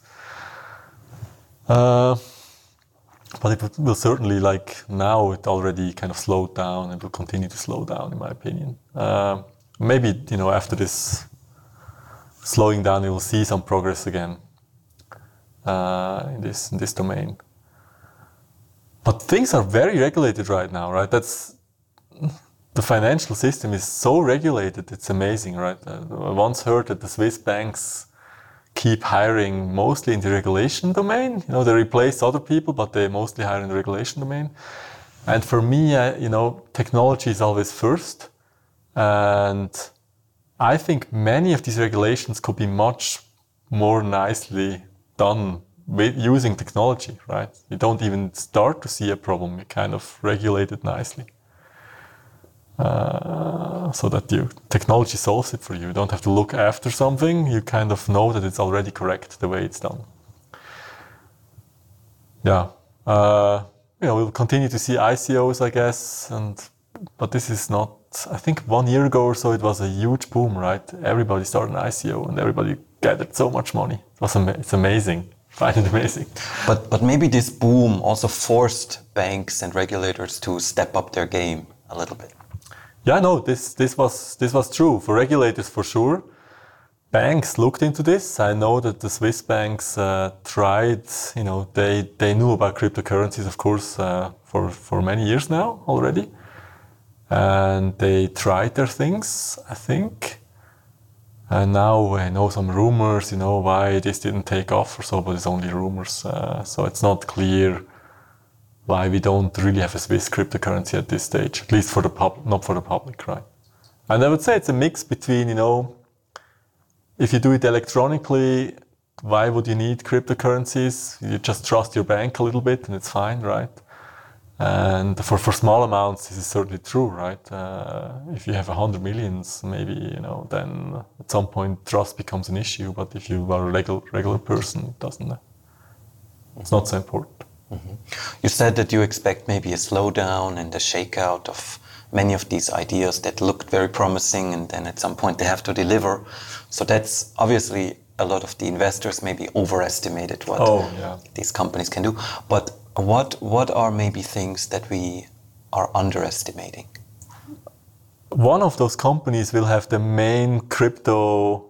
Uh, but it will certainly, like now, it already kind of slowed down and will continue to slow down, in my opinion. Uh, maybe, you know, after this slowing down, we will see some progress again. Uh, in this in this domain, but things are very regulated right now, right? That's the financial system is so regulated. It's amazing, right? Uh, I once heard that the Swiss banks keep hiring mostly in the regulation domain. You know, they replace other people, but they mostly hire in the regulation domain. And for me, uh, you know, technology is always first, and I think many of these regulations could be much more nicely done with using technology, right? You don't even start to see a problem. You kind of regulate it nicely. Uh, so that you, technology solves it for you. You don't have to look after something. You kind of know that it's already correct the way it's done. Yeah. Uh, you know, we'll continue to see I C Os, I guess, and but this is not, I think one year ago or so it was a huge boom, right? Everybody started an I C O and everybody gathered so much money. It was ama- it's amazing. I find it amazing. But but maybe this boom also forced banks and regulators to step up their game a little bit. Yeah, no, this this was this was true for regulators for sure. Banks looked into this. I know that the Swiss banks uh, tried. You know, they they knew about cryptocurrencies, of course, uh, for for many years now already, and they tried their things, I think. And now I know some rumors, you know, why this didn't take off or so, but it's only rumors. Uh, so it's not clear why we don't really have a Swiss cryptocurrency at this stage, at least for the pub, not for the public, right? And I would say it's a mix between, you know, if you do it electronically, why would you need cryptocurrencies? You just trust your bank a little bit and it's fine, right? And for, for small amounts, this is certainly true, right? Uh, if you have a hundred millions, maybe, you know, then at some point trust becomes an issue. But if you are a regular, regular person, it doesn't, it's not so important. Mm-hmm. You said that you expect maybe a slowdown and a shakeout of many of these ideas that looked very promising, and then at some point they have to deliver. So that's obviously a lot of the investors maybe overestimated what oh, yeah. these companies can do. But what what are maybe things that we are underestimating? One of those companies will have the main crypto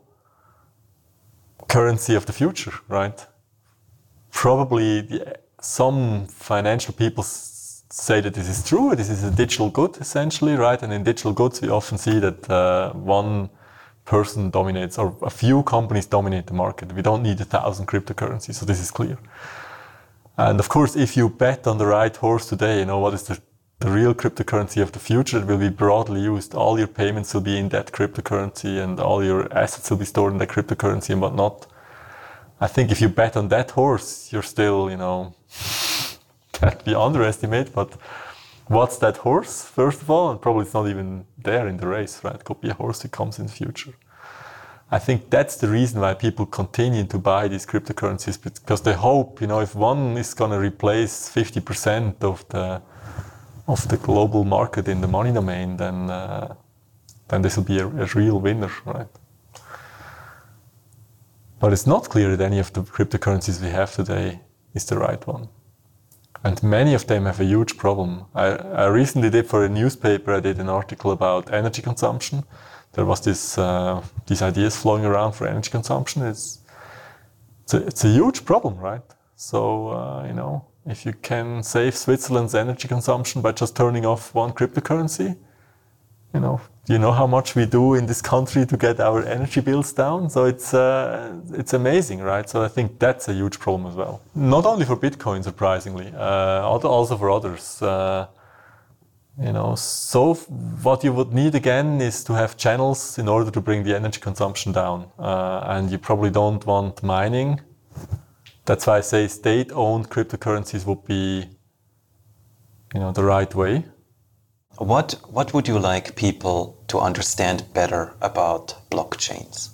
currency of the future, right? Probably the, some financial people s- say that this is true. This is a digital good, essentially, right? And in digital goods, we often see that uh, one person dominates, or a few companies dominate the market. We don't need a thousand cryptocurrencies, so this is clear. And of course, if you bet on the right horse today, you know, what is the, the real cryptocurrency of the future, it will be broadly used. All your payments will be in that cryptocurrency and all your assets will be stored in that cryptocurrency and whatnot. I think if you bet on that horse, you're still, you know, can't be underestimated, but what's that horse, first of all, and probably it's not even there in the race, right? It could be a horse that comes in the future. I think that's the reason why people continue to buy these cryptocurrencies, because they hope, you know, if one is going to replace fifty percent of the of the global market in the money domain, then uh, then this will be a, a real winner, right? But it's not clear that any of the cryptocurrencies we have today is the right one. And many of them have a huge problem. I, I recently did for a newspaper, I did an article about energy consumption. There was this, uh, these ideas flowing around for energy consumption. It's, it's, a, it's a huge problem, right? So, uh, you know, if you can save Switzerland's energy consumption by just turning off one cryptocurrency, you know, do you know how much we do in this country to get our energy bills down? So it's, uh, it's amazing, right? So I think that's a huge problem as well. Not only for Bitcoin, surprisingly, uh, also for others. Uh, You know, so what you would need again is to have channels in order to bring the energy consumption down. Uh, and you probably don't want mining. That's why I say state-owned cryptocurrencies would be, you know, the right way. What, what would you like people to understand better about blockchains?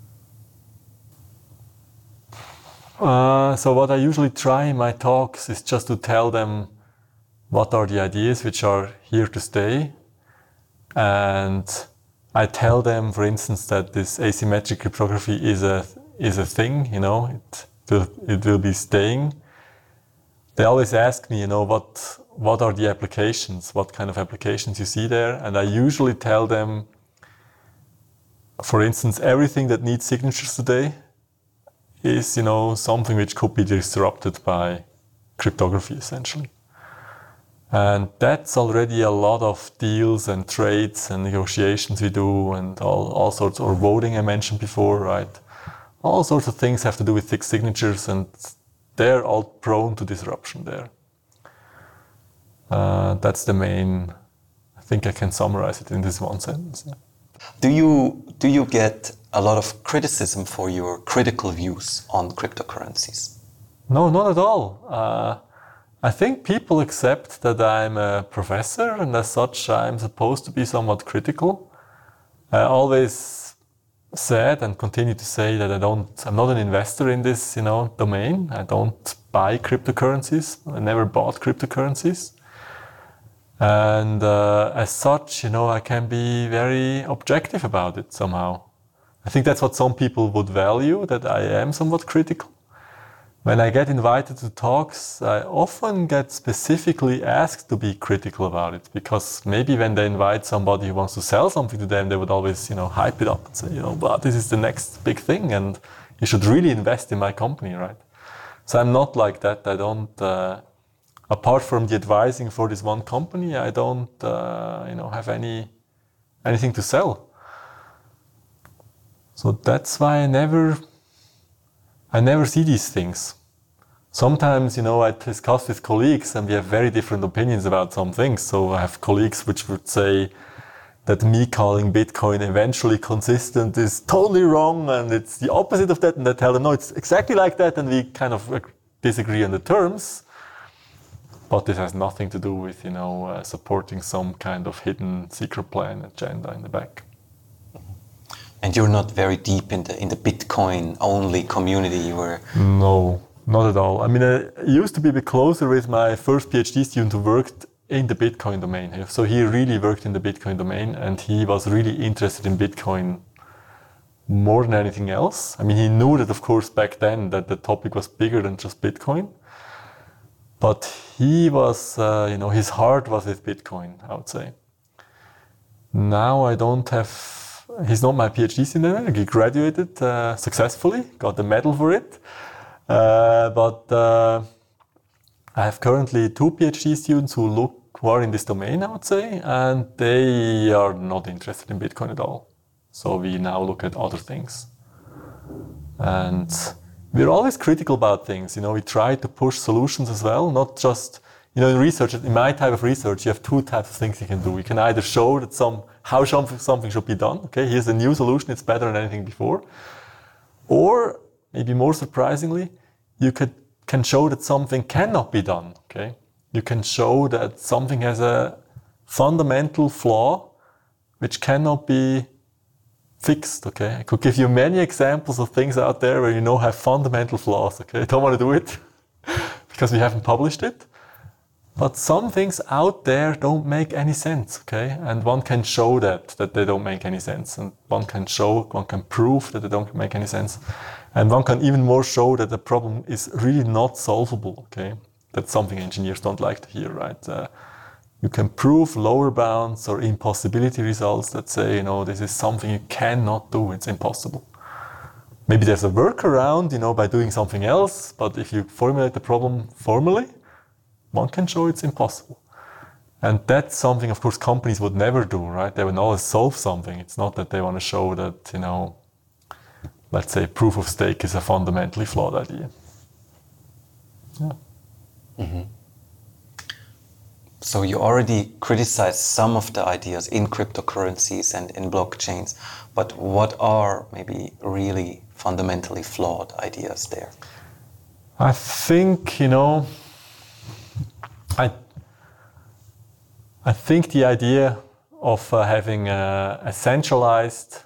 Uh, so what I usually try in my talks is just to tell them what are the ideas which are here to stay. And I tell them, for instance, that this asymmetric cryptography is a is a thing, you know, it will, it will be staying. They always ask me, you know, what what are the applications, what kind of applications you see there? And I usually tell them, for instance, everything that needs signatures today is, you know, something which could be disrupted by cryptography, essentially. And that's already a lot of deals and trades and negotiations we do, and all, all sorts, or voting I mentioned before, right? All sorts of things have to do with fixed signatures, and they're all prone to disruption there. Uh, that's the main, I think I can summarize it in this one sentence. Yeah. Do you, do you get a lot of criticism for your critical views on cryptocurrencies? No, not at all. Uh, I think people accept that I'm a professor, and as such I'm supposed to be somewhat critical. I always said and continue to say that I don't, I'm not an investor in this, you know, domain. I don't buy cryptocurrencies. I never bought cryptocurrencies. And uh, as such, you know, I can be very objective about it somehow. I think that's what some people would value, that I am somewhat critical. When I get invited to talks, I often get specifically asked to be critical about it, because maybe when they invite somebody who wants to sell something to them, they would always, you know, hype it up and say, you know, but this is the next big thing and you should really invest in my company, right? So I'm not like that. I don't, uh, apart from the advising for this one company, I don't, uh, you know, have any, anything to sell. So that's why I never, I never see these things. Sometimes, you know, I discuss with colleagues and we have very different opinions about some things. So I have colleagues which would say that me calling Bitcoin eventually consistent is totally wrong and it's the opposite of that. And I tell them, no, it's exactly like that. And we kind of disagree on the terms. But this has nothing to do with, you know, uh, supporting some kind of hidden secret plan agenda in the back. And you're not very deep in the in the Bitcoin only community. You were no, not at all. I mean, I used to be a bit closer with my first PhD student who worked in the Bitcoin domain. So he really worked in the Bitcoin domain, and he was really interested in Bitcoin more than anything else. I mean, he knew that, of course, back then that the topic was bigger than just Bitcoin. But he was, uh, you know, his heart was with Bitcoin, I would say. Now I don't have. He's not my PhD student. He graduated uh, successfully, got a medal for it. Uh, but uh, I have currently two PhD students who look who are in this domain, I would say, and they are not interested in Bitcoin at all. So we now look at other things. And we're always critical about things. You know, we try to push solutions as well, not just, you know, in research, in my type of research, you have two types of things you can do. You can either show that some, how something should be done. Okay, here's a new solution, it's better than anything before. Or, maybe more surprisingly, you could, can show that something cannot be done. Okay, you can show that something has a fundamental flaw which cannot be fixed, okay? I could give you many examples of things out there where you know have fundamental flaws, okay? I don't want to do it because we haven't published it. But some things out there don't make any sense, okay? And one can show that, that they don't make any sense. And one can show, one can prove that they don't make any sense. And one can even more show that the problem is really not solvable, okay? That's something engineers don't like to hear, right? Uh, you can prove lower bounds or impossibility results that say, you know, this is something you cannot do, it's impossible. Maybe there's a workaround, you know, by doing something else, but if you formulate the problem formally, one can show it's impossible. And that's something, of course, companies would never do, right? They would always solve something. It's not that they want to show that, you know, let's say proof of stake is a fundamentally flawed idea. Yeah. Mm-hmm. So you already criticized some of the ideas in cryptocurrencies and in blockchains, but what are maybe really fundamentally flawed ideas there? I think, you know, I, I think the idea of uh, having a, a centralized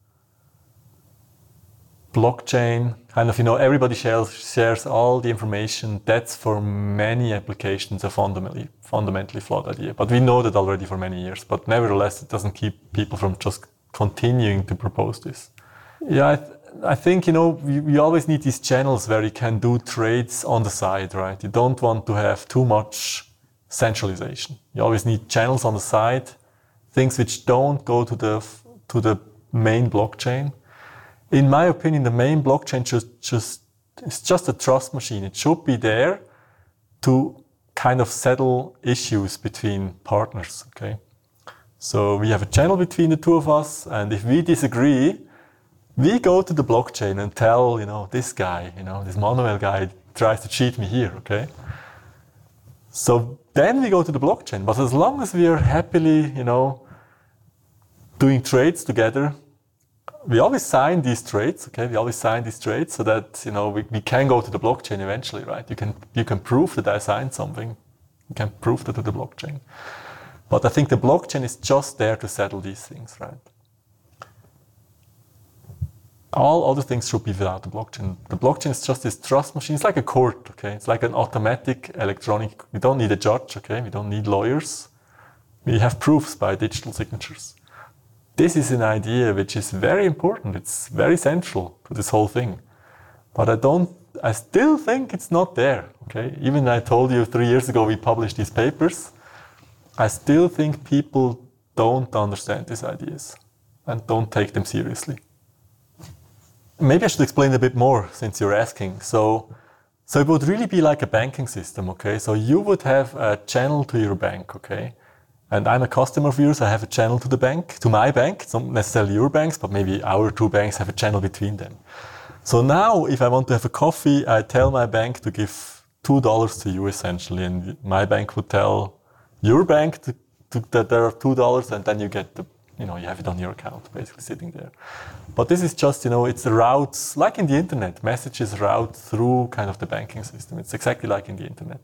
blockchain, kind of, you know, everybody shares, shares all the information, that's for many applications a fundamentally, fundamentally flawed idea. But we know that already for many years, but nevertheless, it doesn't keep people from just continuing to propose this. Yeah, I, th- I think, you know, we, we always need these channels where you can do trades on the side, right? You don't want to have too much centralization. You always need channels on the side, things which don't go to the, to the main blockchain. In my opinion, the main blockchain just, just, it's just a trust machine. It should be there to kind of settle issues between partners, okay? So we have a channel between the two of us, and if we disagree, we go to the blockchain and tell, you know, this guy, you know, this Manuel guy tries to cheat me here, okay? So then we go to the blockchain. But as long as we are happily, you know, doing trades together, we always sign these trades, okay? We always sign these trades so that, you know, we, we can go to the blockchain eventually, right? You can, you can prove that I signed something. You can prove that to the blockchain. But I think the blockchain is just there to settle these things, right? All other things should be without the blockchain. The blockchain is just this trust machine. It's like a court, okay? It's like an automatic electronic. We don't need a judge, okay? We don't need lawyers. We have proofs by digital signatures. This is an idea which is very important. It's very central to this whole thing. But I don't, I still think it's not there, okay? Even I told you three years ago we published these papers. I still think people don't understand these ideas and don't take them seriously. Maybe I should explain a bit more since you're asking. So, so it would really be like a banking system, okay? So you would have a channel to your bank, okay? And I'm a customer of yours, I have a channel to the bank, to my bank. It's not necessarily your banks, but maybe our two banks have a channel between them. So now, if I want to have a coffee, I tell my bank to give two dollars to you essentially, and my bank would tell your bank to, to, that there are two dollars, and then you get the, you know, you have it on your account, basically sitting there. But this is just, you know, it's routes, like in the internet, messages route through kind of the banking system. It's exactly like in the internet.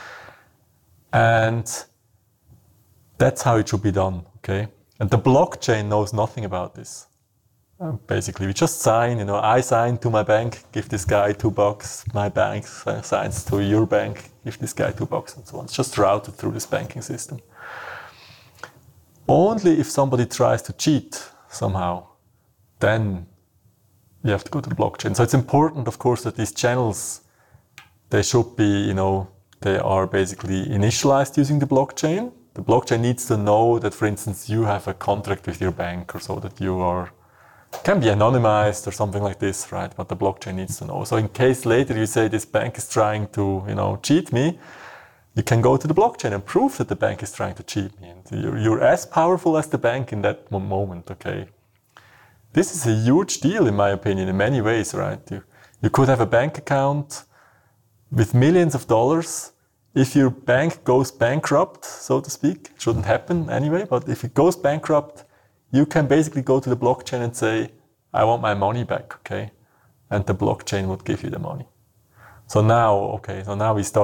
And that's how it should be done, okay? And the blockchain knows nothing about this. Um, basically, we just sign, you know, I sign to my bank, give this guy two bucks, my bank signs to your bank, give this guy two bucks, and so on. It's just routed through this banking system. Only if somebody tries to cheat somehow, then you have to go to the blockchain. So it's important, of course, that these channels, they should be, you know, they are basically initialized using the blockchain. The blockchain needs to know that, for instance, you have a contract with your bank or so, that you are, can be anonymized or something like this, right? But the blockchain needs to know. So in case later you say this bank is trying to, you know, cheat me, you can go to the blockchain and prove that the bank is trying to cheat me. And you're, you're as powerful as the bank in that moment, okay? This is a huge deal, in my opinion, in many ways, right? You, you could have a bank account with millions of dollars. If your bank goes bankrupt, so to speak, it shouldn't happen anyway, but if it goes bankrupt, you can basically go to the blockchain and say, I want my money back, okay? And the blockchain would give you the money. So now, okay, so now we start a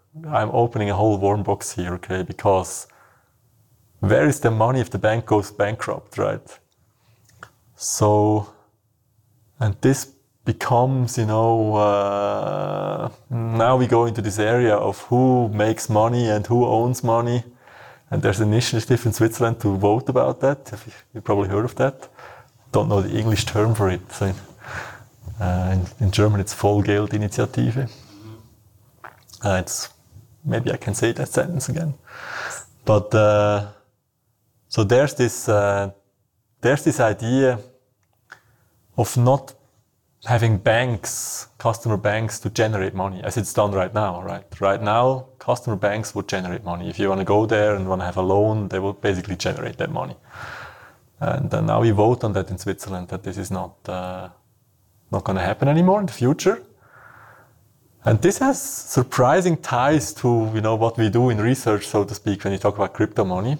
I'm opening a whole worm box here, okay? Because where is the money if the bank goes bankrupt, right? So, and this becomes, you know, uh, now we go into this area of who makes money and who owns money. And there's an initiative in Switzerland to vote about that. You've probably heard of that. Don't know the English term for it. So, uh, in, in German, it's Vollgeld-Initiative. Uh, it's maybe I can say that sentence again. But uh, so there's this uh, there's this idea of not having banks, customer banks, to generate money as it's done right now. Right, right now, customer banks would generate money. If you want to go there and want to have a loan, they will basically generate that money. And uh, now we vote on that in Switzerland, that this is not uh, not going to happen anymore in the future. And this has surprising ties to, you know, what we do in research, so to speak, when you talk about crypto money.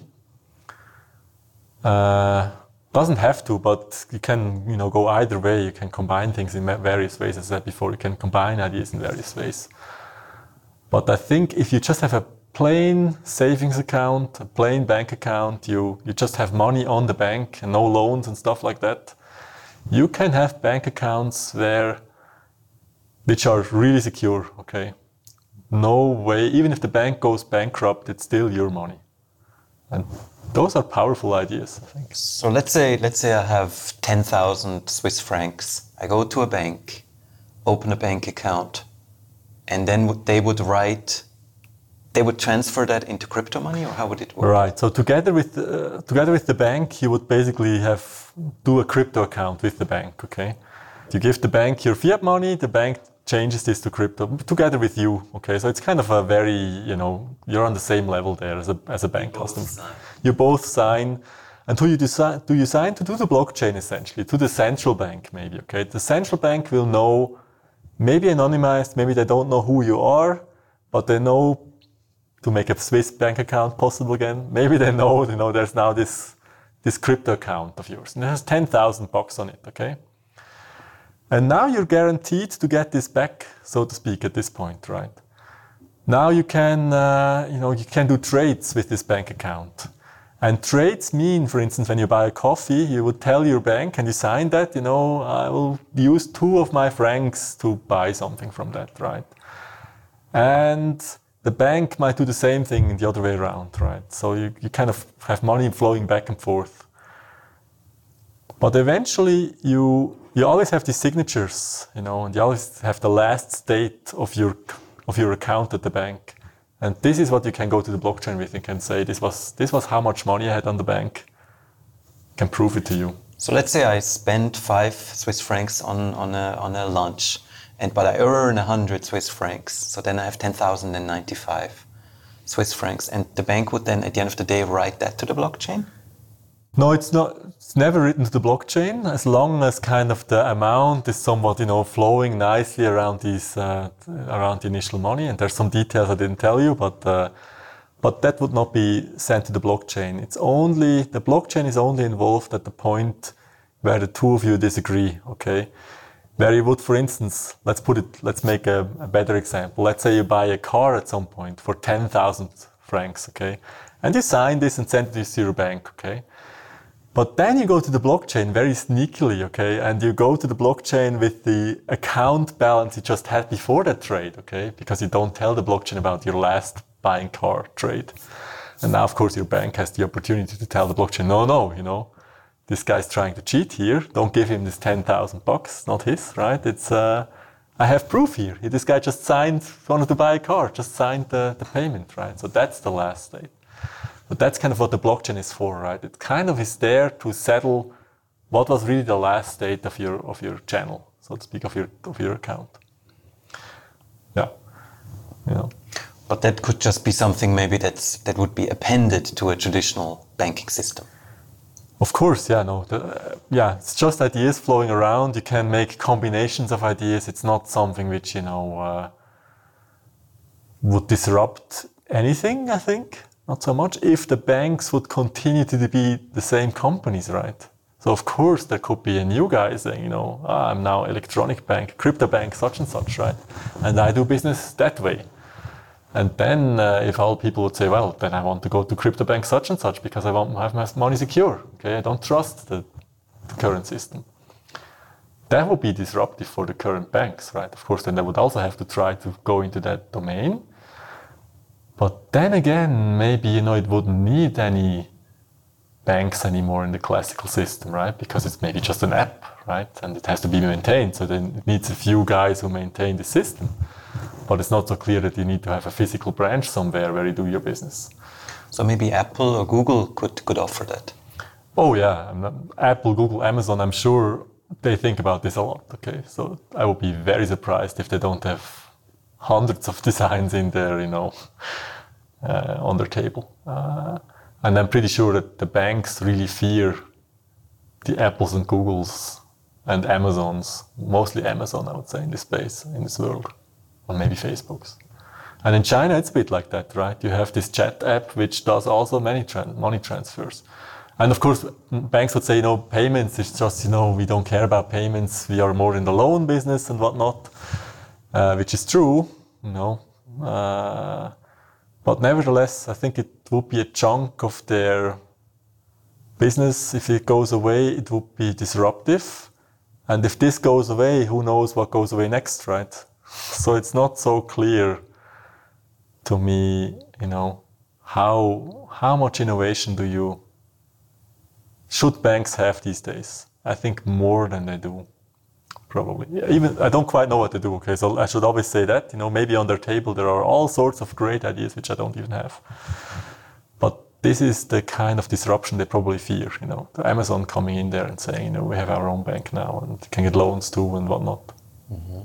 Uh, doesn't have to, but you can, you know, go either way. You can combine things in various ways. As I said before, you can combine ideas in various ways. But I think if you just have a plain savings account, a plain bank account, you, you just have money on the bank and no loans and stuff like that, you can have bank accounts where which are really secure, okay? No way, even if the bank goes bankrupt, it's still your money. And those are powerful ideas, I think. So let's say let's say I have ten thousand Swiss francs. I go to a bank, open a bank account, and then they would write, they would transfer that into crypto money, or how would it work? Right, so together with, uh, together with the bank, you would basically have, do a crypto account with the bank, okay? You give the bank your fiat money, the bank changes this to crypto together with you, okay? So it's kind of a very, you know, you're on the same level there as a, as a bank customer. You both sign. And who you decide, do you sign to? Do the blockchain, essentially, to the central bank, maybe, okay? The central bank will know, maybe anonymized, maybe they don't know who you are, but they know to make a Swiss bank account possible again. Maybe they know, you know, there's now this, this crypto account of yours, and it has ten thousand bucks on it, okay? And now you're guaranteed to get this back, so to speak, at this point, right? Now you can, uh, you know, you can do trades with this bank account. And trades mean, for instance, when you buy a coffee, you would tell your bank, and you sign that, you know, I will use two of my francs to buy something from that, right? And the bank might do the same thing in the other way around, right? So you, you kind of have money flowing back and forth. But eventually, you you always have these signatures, you know, and you always have the last state of your of your account at the bank. And this is what you can go to the blockchain with. You can say, this was this was how much money I had on the bank. I can prove it to you. So let's say I spend five Swiss francs on, on, a, on a lunch, and but I earn one hundred Swiss francs. So then I have ten thousand ninety-five Swiss francs. And the bank would then, at the end of the day, write that to the blockchain? No, it's not. It's never written to the blockchain, as long as kind of the amount is somewhat, you know, flowing nicely around these, uh, around the initial money. And there's some details I didn't tell you, but uh, but that would not be sent to the blockchain. It's only the blockchain is only involved at the point where the two of you disagree. Okay, where you would, for instance, let's put it, let's make a, a better example. Let's say you buy a car at some point for ten thousand francs. Okay, and you sign this and send it to your bank. Okay. But then you go to the blockchain very sneakily, okay, and you go to the blockchain with the account balance you just had before that trade, okay, because you don't tell the blockchain about your last buying car trade. And now, of course, your bank has the opportunity to tell the blockchain, no, no, you know, this guy's trying to cheat here. Don't give him this ten thousand bucks, not his, right? It's, uh, I have proof here. This guy just signed, wanted to buy a car, just signed the, the payment, right? So that's the last state. But that's kind of what the blockchain is for, right? It kind of is there to settle what was really the last state of your of your channel, so to speak, of your of your account. Yeah, you know. But that could just be something maybe that's that would be appended to a traditional banking system. Of course, yeah, no, the, uh, yeah, it's just ideas flowing around. You can make combinations of ideas. It's not something which, you know, uh, would disrupt anything, I think. Not so much if the banks would continue to be the same companies, right? So of course there could be a new guy saying, you know, ah, I'm now electronic bank, crypto bank, such and such, right? And I do business that way. And then uh, if all people would say, well, then I want to go to crypto bank such and such because I want to have my money secure. Okay, I don't trust the, the current system. That would be disruptive for the current banks, right? Of course, then they would also have to try to go into that domain. But then again, maybe, you know, it wouldn't need any banks anymore in the classical system, right? Because it's maybe just an app, right? And it has to be maintained. So then it needs a few guys who maintain the system. But it's not so clear that you need to have a physical branch somewhere where you do your business. So maybe Apple or Google could, could offer that. Oh yeah, I'm not, Apple, Google, Amazon, I'm sure they think about this a lot, okay? So I would be very surprised if they don't have hundreds of designs in there, you know, uh, on their table. Uh, and I'm pretty sure that the banks really fear the Apples and Googles and Amazons, mostly Amazon, I would say, in this space, in this world. Or maybe Facebook's. And in China, it's a bit like that, right? You have this chat app, which does also many tran- money transfers. And of course, banks would say, you know, payments is just, you know, we don't care about payments. We are more in the loan business and whatnot, uh, which is true, you know. Uh, but nevertheless, I think it would be a chunk of their business. If it goes away, it would be disruptive. And if this goes away, who knows what goes away next, right? So it's not so clear to me, you know, how how much innovation do you should banks have these days? I think more than they do, probably. Yeah, even I don't quite know what they do. Okay, so I should always say that, you know, maybe on their table there are all sorts of great ideas which I don't even have. But this is the kind of disruption they probably fear. You know, the Amazon coming in there and saying, you know, we have our own bank now and can get loans too and whatnot. Mm-hmm.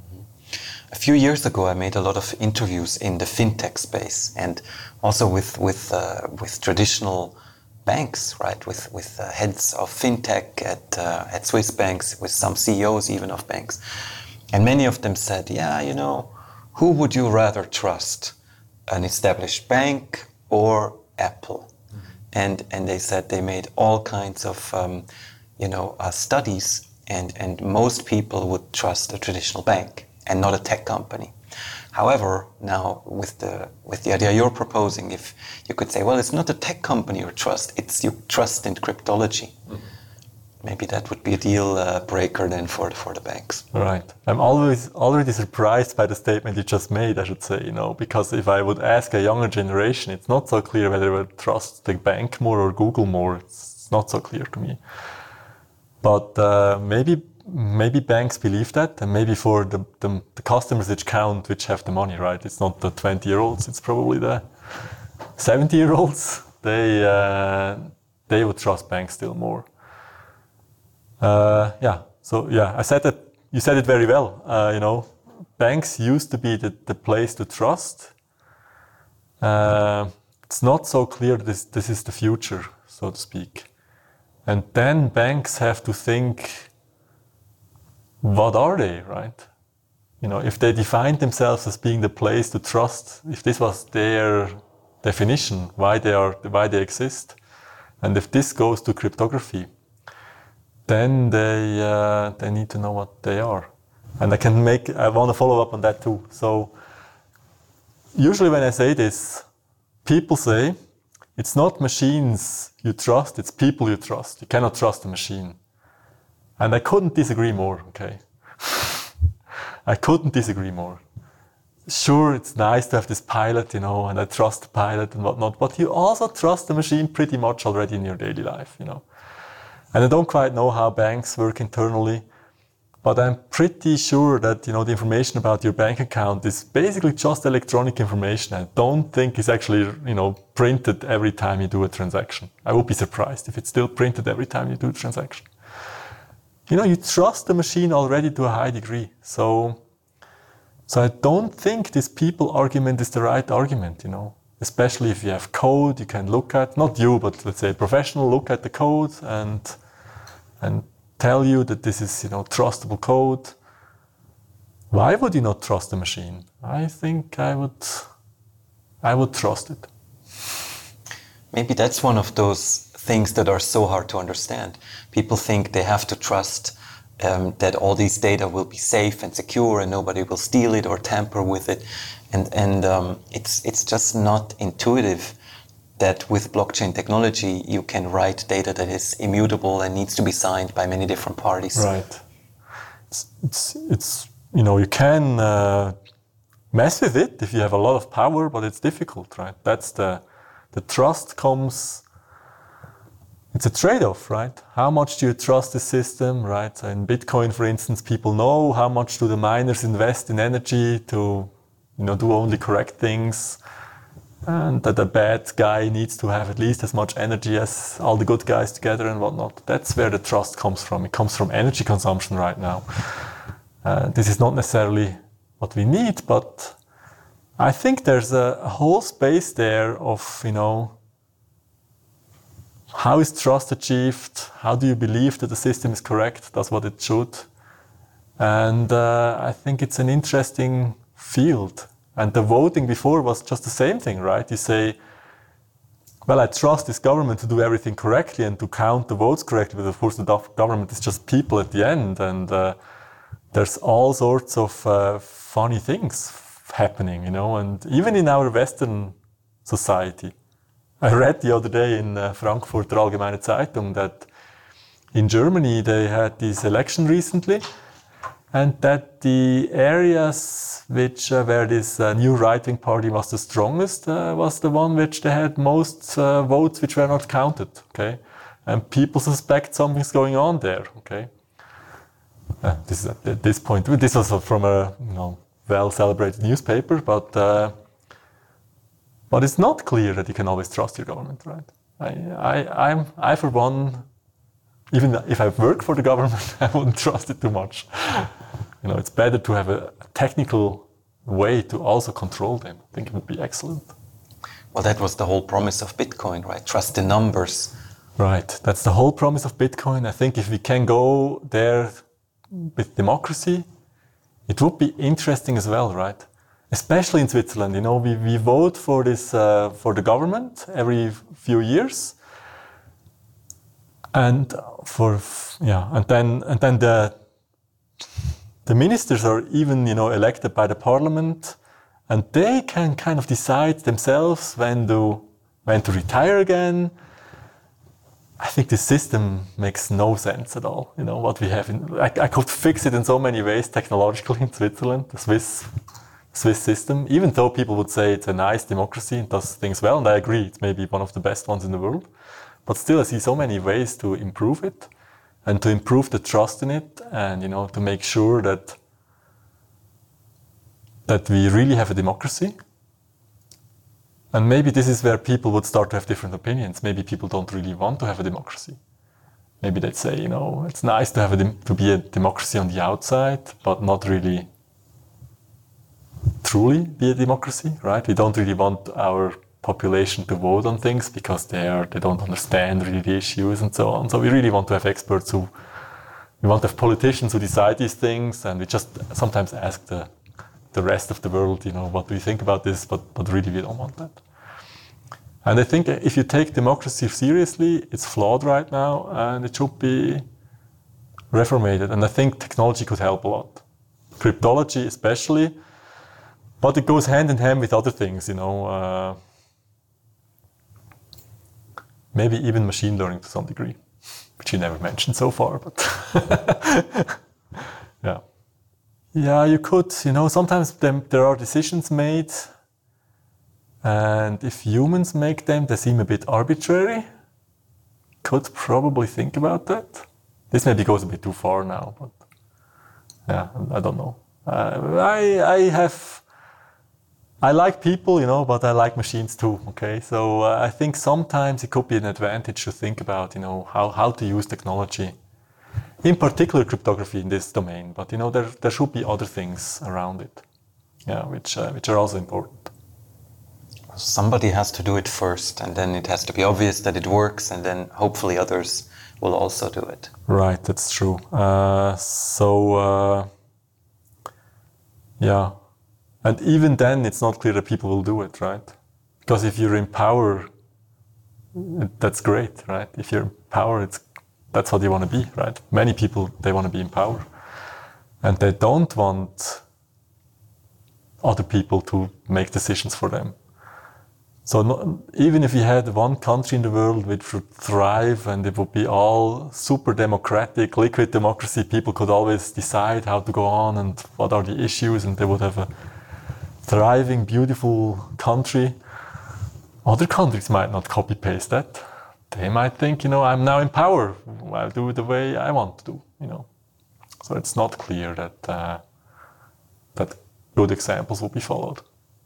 A few years ago, I made a lot of interviews in the fintech space and also with with uh, with traditional banks, right? With with uh, heads of fintech at uh, at Swiss banks, with some C E Os even of banks, and many of them said, "Yeah, you know, who would you rather trust, an established bank or Apple?" Mm-hmm. And and they said they made all kinds of um, you know uh, studies, and and most people would trust a traditional bank and not a tech company. However, now with the with the idea you're proposing, if you could say, well, it's not a tech company you trust, it's you trust in cryptology. Mm-hmm. Maybe that would be a deal uh, breaker then for for the banks. Right. I'm always already surprised by the statement you just made, I should say, you know, because if I would ask a younger generation, it's not so clear whether they would trust the bank more or Google more. It's not so clear to me. But uh, maybe Maybe banks believe that, and maybe for the, the, the customers which count, which have the money, right? It's not the twenty-year-olds, it's probably the seventy-year-olds. They uh, they would trust banks still more. Uh, yeah, so yeah, I said that, you said it very well. Uh, you know, banks used to be the, the place to trust. Uh, it's not so clear this, this is the future, so to speak. And then banks have to think, what are they, right? You know, if they defined themselves as being the place to trust, if this was their definition, why they are, why they exist, and if this goes to cryptography, then they uh, they need to know what they are. And I can make, I want to follow up on that too. So usually when I say this, people say it's not machines you trust, it's people you trust. You cannot trust a machine. And I couldn't disagree more, okay? I couldn't disagree more. Sure, it's nice to have this pilot, you know, and I trust the pilot and whatnot, but you also trust the machine pretty much already in your daily life, you know. And I don't quite know how banks work internally, but I'm pretty sure that, you know, the information about your bank account is basically just electronic information. I don't think it's actually, you know, printed every time you do a transaction. I would be surprised if it's still printed every time you do a transaction. You know, you trust the machine already to a high degree. So, so I don't think this people argument is the right argument, you know. Especially if you have code you can look at, not you, but let's say a professional look at the code and and tell you that this is, you know, trustable code. Why would you not trust the machine? I think I would, I would trust it. Maybe that's one of those things that are so hard to understand. People think they have to trust um, that all these data will be safe and secure and nobody will steal it or tamper with it. And, and um, it's, it's just not intuitive that with blockchain technology you can write data that is immutable and needs to be signed by many different parties. Right. It's, it's, it's you know, you can uh, mess with it if you have a lot of power, but it's difficult, right? That's the, the trust comes, it's a trade-off, right? How much do you trust the system, right? So in Bitcoin, for instance, people know how much do the miners invest in energy to, you know, do only correct things, and that a bad guy needs to have at least as much energy as all the good guys together and whatnot. That's where the trust comes from. It comes from energy consumption right now. Uh, this is not necessarily what we need, but I think there's a, a whole space there of, you know, how is trust achieved? How do you believe that the system is correct, does what it should? And uh, I think it's an interesting field. And the voting before was just the same thing, right? You say, well, I trust this government to do everything correctly and to count the votes correctly, but of course the government is just people at the end, and uh, there's all sorts of uh, funny things happening, you know, and even in our Western society. I read the other day in uh, Frankfurter Allgemeine Zeitung that in Germany they had this election recently, and that the areas which uh, where this uh, new right-wing party was the strongest uh, was the one which they had most uh, votes which were not counted. Okay, and people suspect something's going on there. Okay, uh, this is at this point. This was from a you know well-celebrated newspaper, but uh, but it's not clear that you can always trust your government, right? I I I'm I for one. Even if I work for the government, I wouldn't trust it too much. You know, it's better to have a technical way to also control them. I think it would be excellent. Well, that was the whole promise of Bitcoin, right? Trust the numbers. Right. That's the whole promise of Bitcoin. I think if we can go there with democracy, it would be interesting as well, right? Especially in Switzerland. You know, we, we vote for this uh, for the government every few years. And for yeah, and then and then the the ministers are even you know elected by the parliament, and they can kind of decide themselves when to when to retire again. I think the system makes no sense at all. You know what we have in I, I could fix it in so many ways technologically in Switzerland, the Swiss Swiss system. Even though people would say it's a nice democracy and does things well, and I agree, it's maybe one of the best ones in the world. But still, I see so many ways to improve it and to improve the trust in it, and you know, to make sure that that we really have a democracy. And maybe this is where people would start to have different opinions. Maybe people don't really want to have a democracy. Maybe they'd say, you know, it's nice to have a dem- to be a democracy on the outside, but not really truly be a democracy, right? We don't really want our population to vote on things because they are they don't understand really the issues and so on. So we really want to have experts who we want to have politicians who decide these things, and we just sometimes ask the the rest of the world, you know, what do you think about this? But but really we don't want that. And I think if you take democracy seriously, it's flawed right now, and it should be reformated. And I think technology could help a lot, cryptology especially, but it goes hand in hand with other things, you know. Uh, Maybe even machine learning to some degree, which you never mentioned so far, but yeah. Yeah, you could, you know, sometimes them, there are decisions made, and if humans make them, they seem a bit arbitrary. Could probably think about that. This maybe goes a bit too far now, but yeah, I don't know. Uh, I, I have... I like people, you know, but I like machines too, okay? So uh, I think sometimes it could be an advantage to think about, you know, how, how to use technology, in particular cryptography in this domain, but, you know, there, there should be other things around it, yeah, which, uh, which are also important. Somebody has to do it first, and then it has to be obvious that it works, and then hopefully others will also do it. Right, that's true. Uh, so, uh, yeah. And even then, it's not clear that people will do it, right? Because if you're in power, that's great, right? If you're in power, it's that's how they want to be, right? Many people, they want to be in power. And they don't want other people to make decisions for them. So no, even if you had one country in the world which would thrive and it would be all super democratic, liquid democracy, people could always decide how to go on and what are the issues, and they would have a thriving, beautiful country. Other countries might not copy-paste that. They might think, you know, I'm now in power. I'll do it the way I want to do, you know. So it's not clear that uh, that good examples will be followed.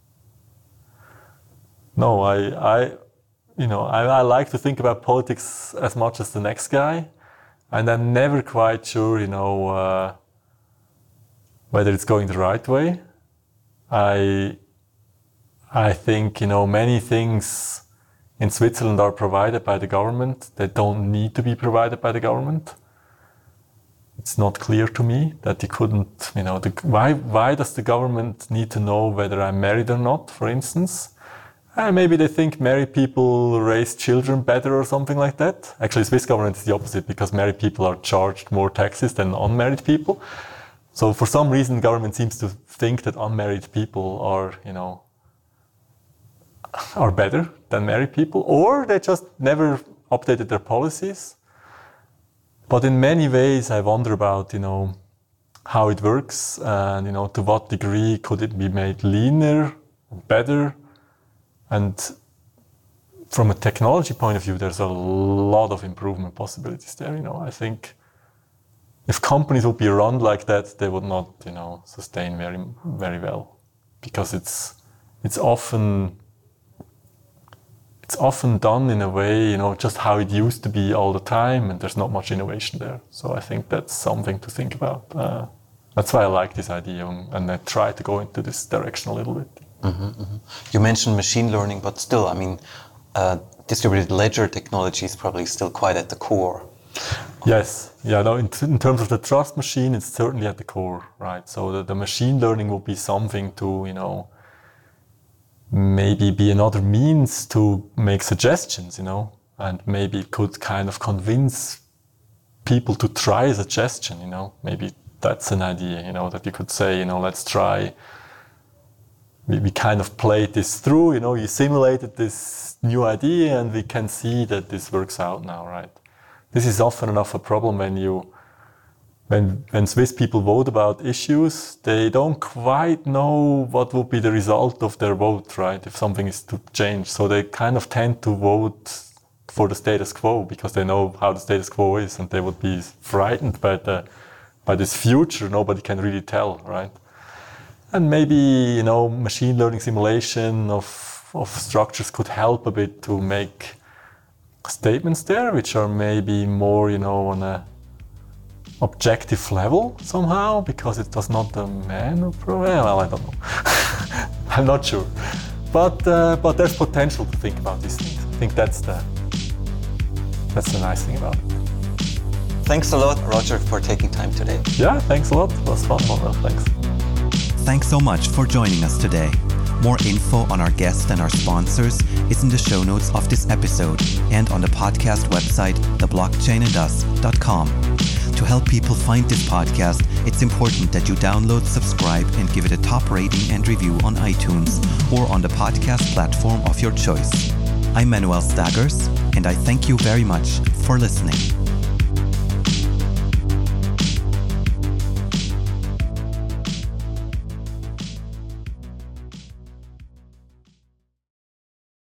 No, I, I you know, I, I like to think about politics as much as the next guy, and I'm never quite sure, you know, uh, whether it's going the right way. I, I think, you know, many things in Switzerland are provided by the government. They don't need to be provided by the government. It's not clear to me that you couldn't, you know, the, why, why does the government need to know whether I'm married or not, for instance? Uh, maybe they think married people raise children better or something like that. Actually, Swiss government is the opposite, because married people are charged more taxes than unmarried people. So for some reason, the government seems to think that unmarried people are, you know, are better than married people, or they just never updated their policies. But in many ways, I wonder about, you know, how it works, and, you know, to what degree could it be made leaner, better. And from a technology point of view, there's a lot of improvement possibilities there. You know, I think if companies would be run like that, they would not, you know, sustain very, very well, because it's it's often it's often done in a way, you know, just how it used to be all the time, and there's not much innovation there. So I think that's something to think about. Uh, that's why I like this idea, and I try to go into this direction a little bit. Mm-hmm, mm-hmm. You mentioned machine learning, but still, I mean, uh, distributed ledger technology is probably still quite at the core. Yes, yeah. No, in, t- in terms of the trust machine, it's certainly at the core, right? So the, the machine learning will be something to, you know, maybe be another means to make suggestions, you know, and maybe it could kind of convince people to try a suggestion, you know. Maybe that's an idea, you know, that you could say, you know, let's try. We, we kind of played this through, you know, you simulated this new idea and we can see that this works out now, right? This is often enough a problem when you, when, when Swiss people vote about issues, they don't quite know what would be the result of their vote, right? If something is to change. So they kind of tend to vote for the status quo because they know how the status quo is, and they would be frightened by the, by this future nobody can really tell, right? And maybe, you know, machine learning simulation of, of structures could help a bit to make statements there, which are maybe more, you know, on a objective level somehow, because it does not the man of well, I don't know. I'm not sure. But uh, but there's potential to think about these things. I think that's the that's the nice thing about it. Thanks a lot, Roger, for taking time today. Yeah, thanks a lot. It was fun. Well, thanks. Thanks so much for joining us today. More info on our guests and our sponsors is in the show notes of this episode and on the podcast website, the blockchain and us dot com. To help people find this podcast, it's important that you download, subscribe, and give it a top rating and review on iTunes or on the podcast platform of your choice. I'm Manuel Staggers, and I thank you very much for listening.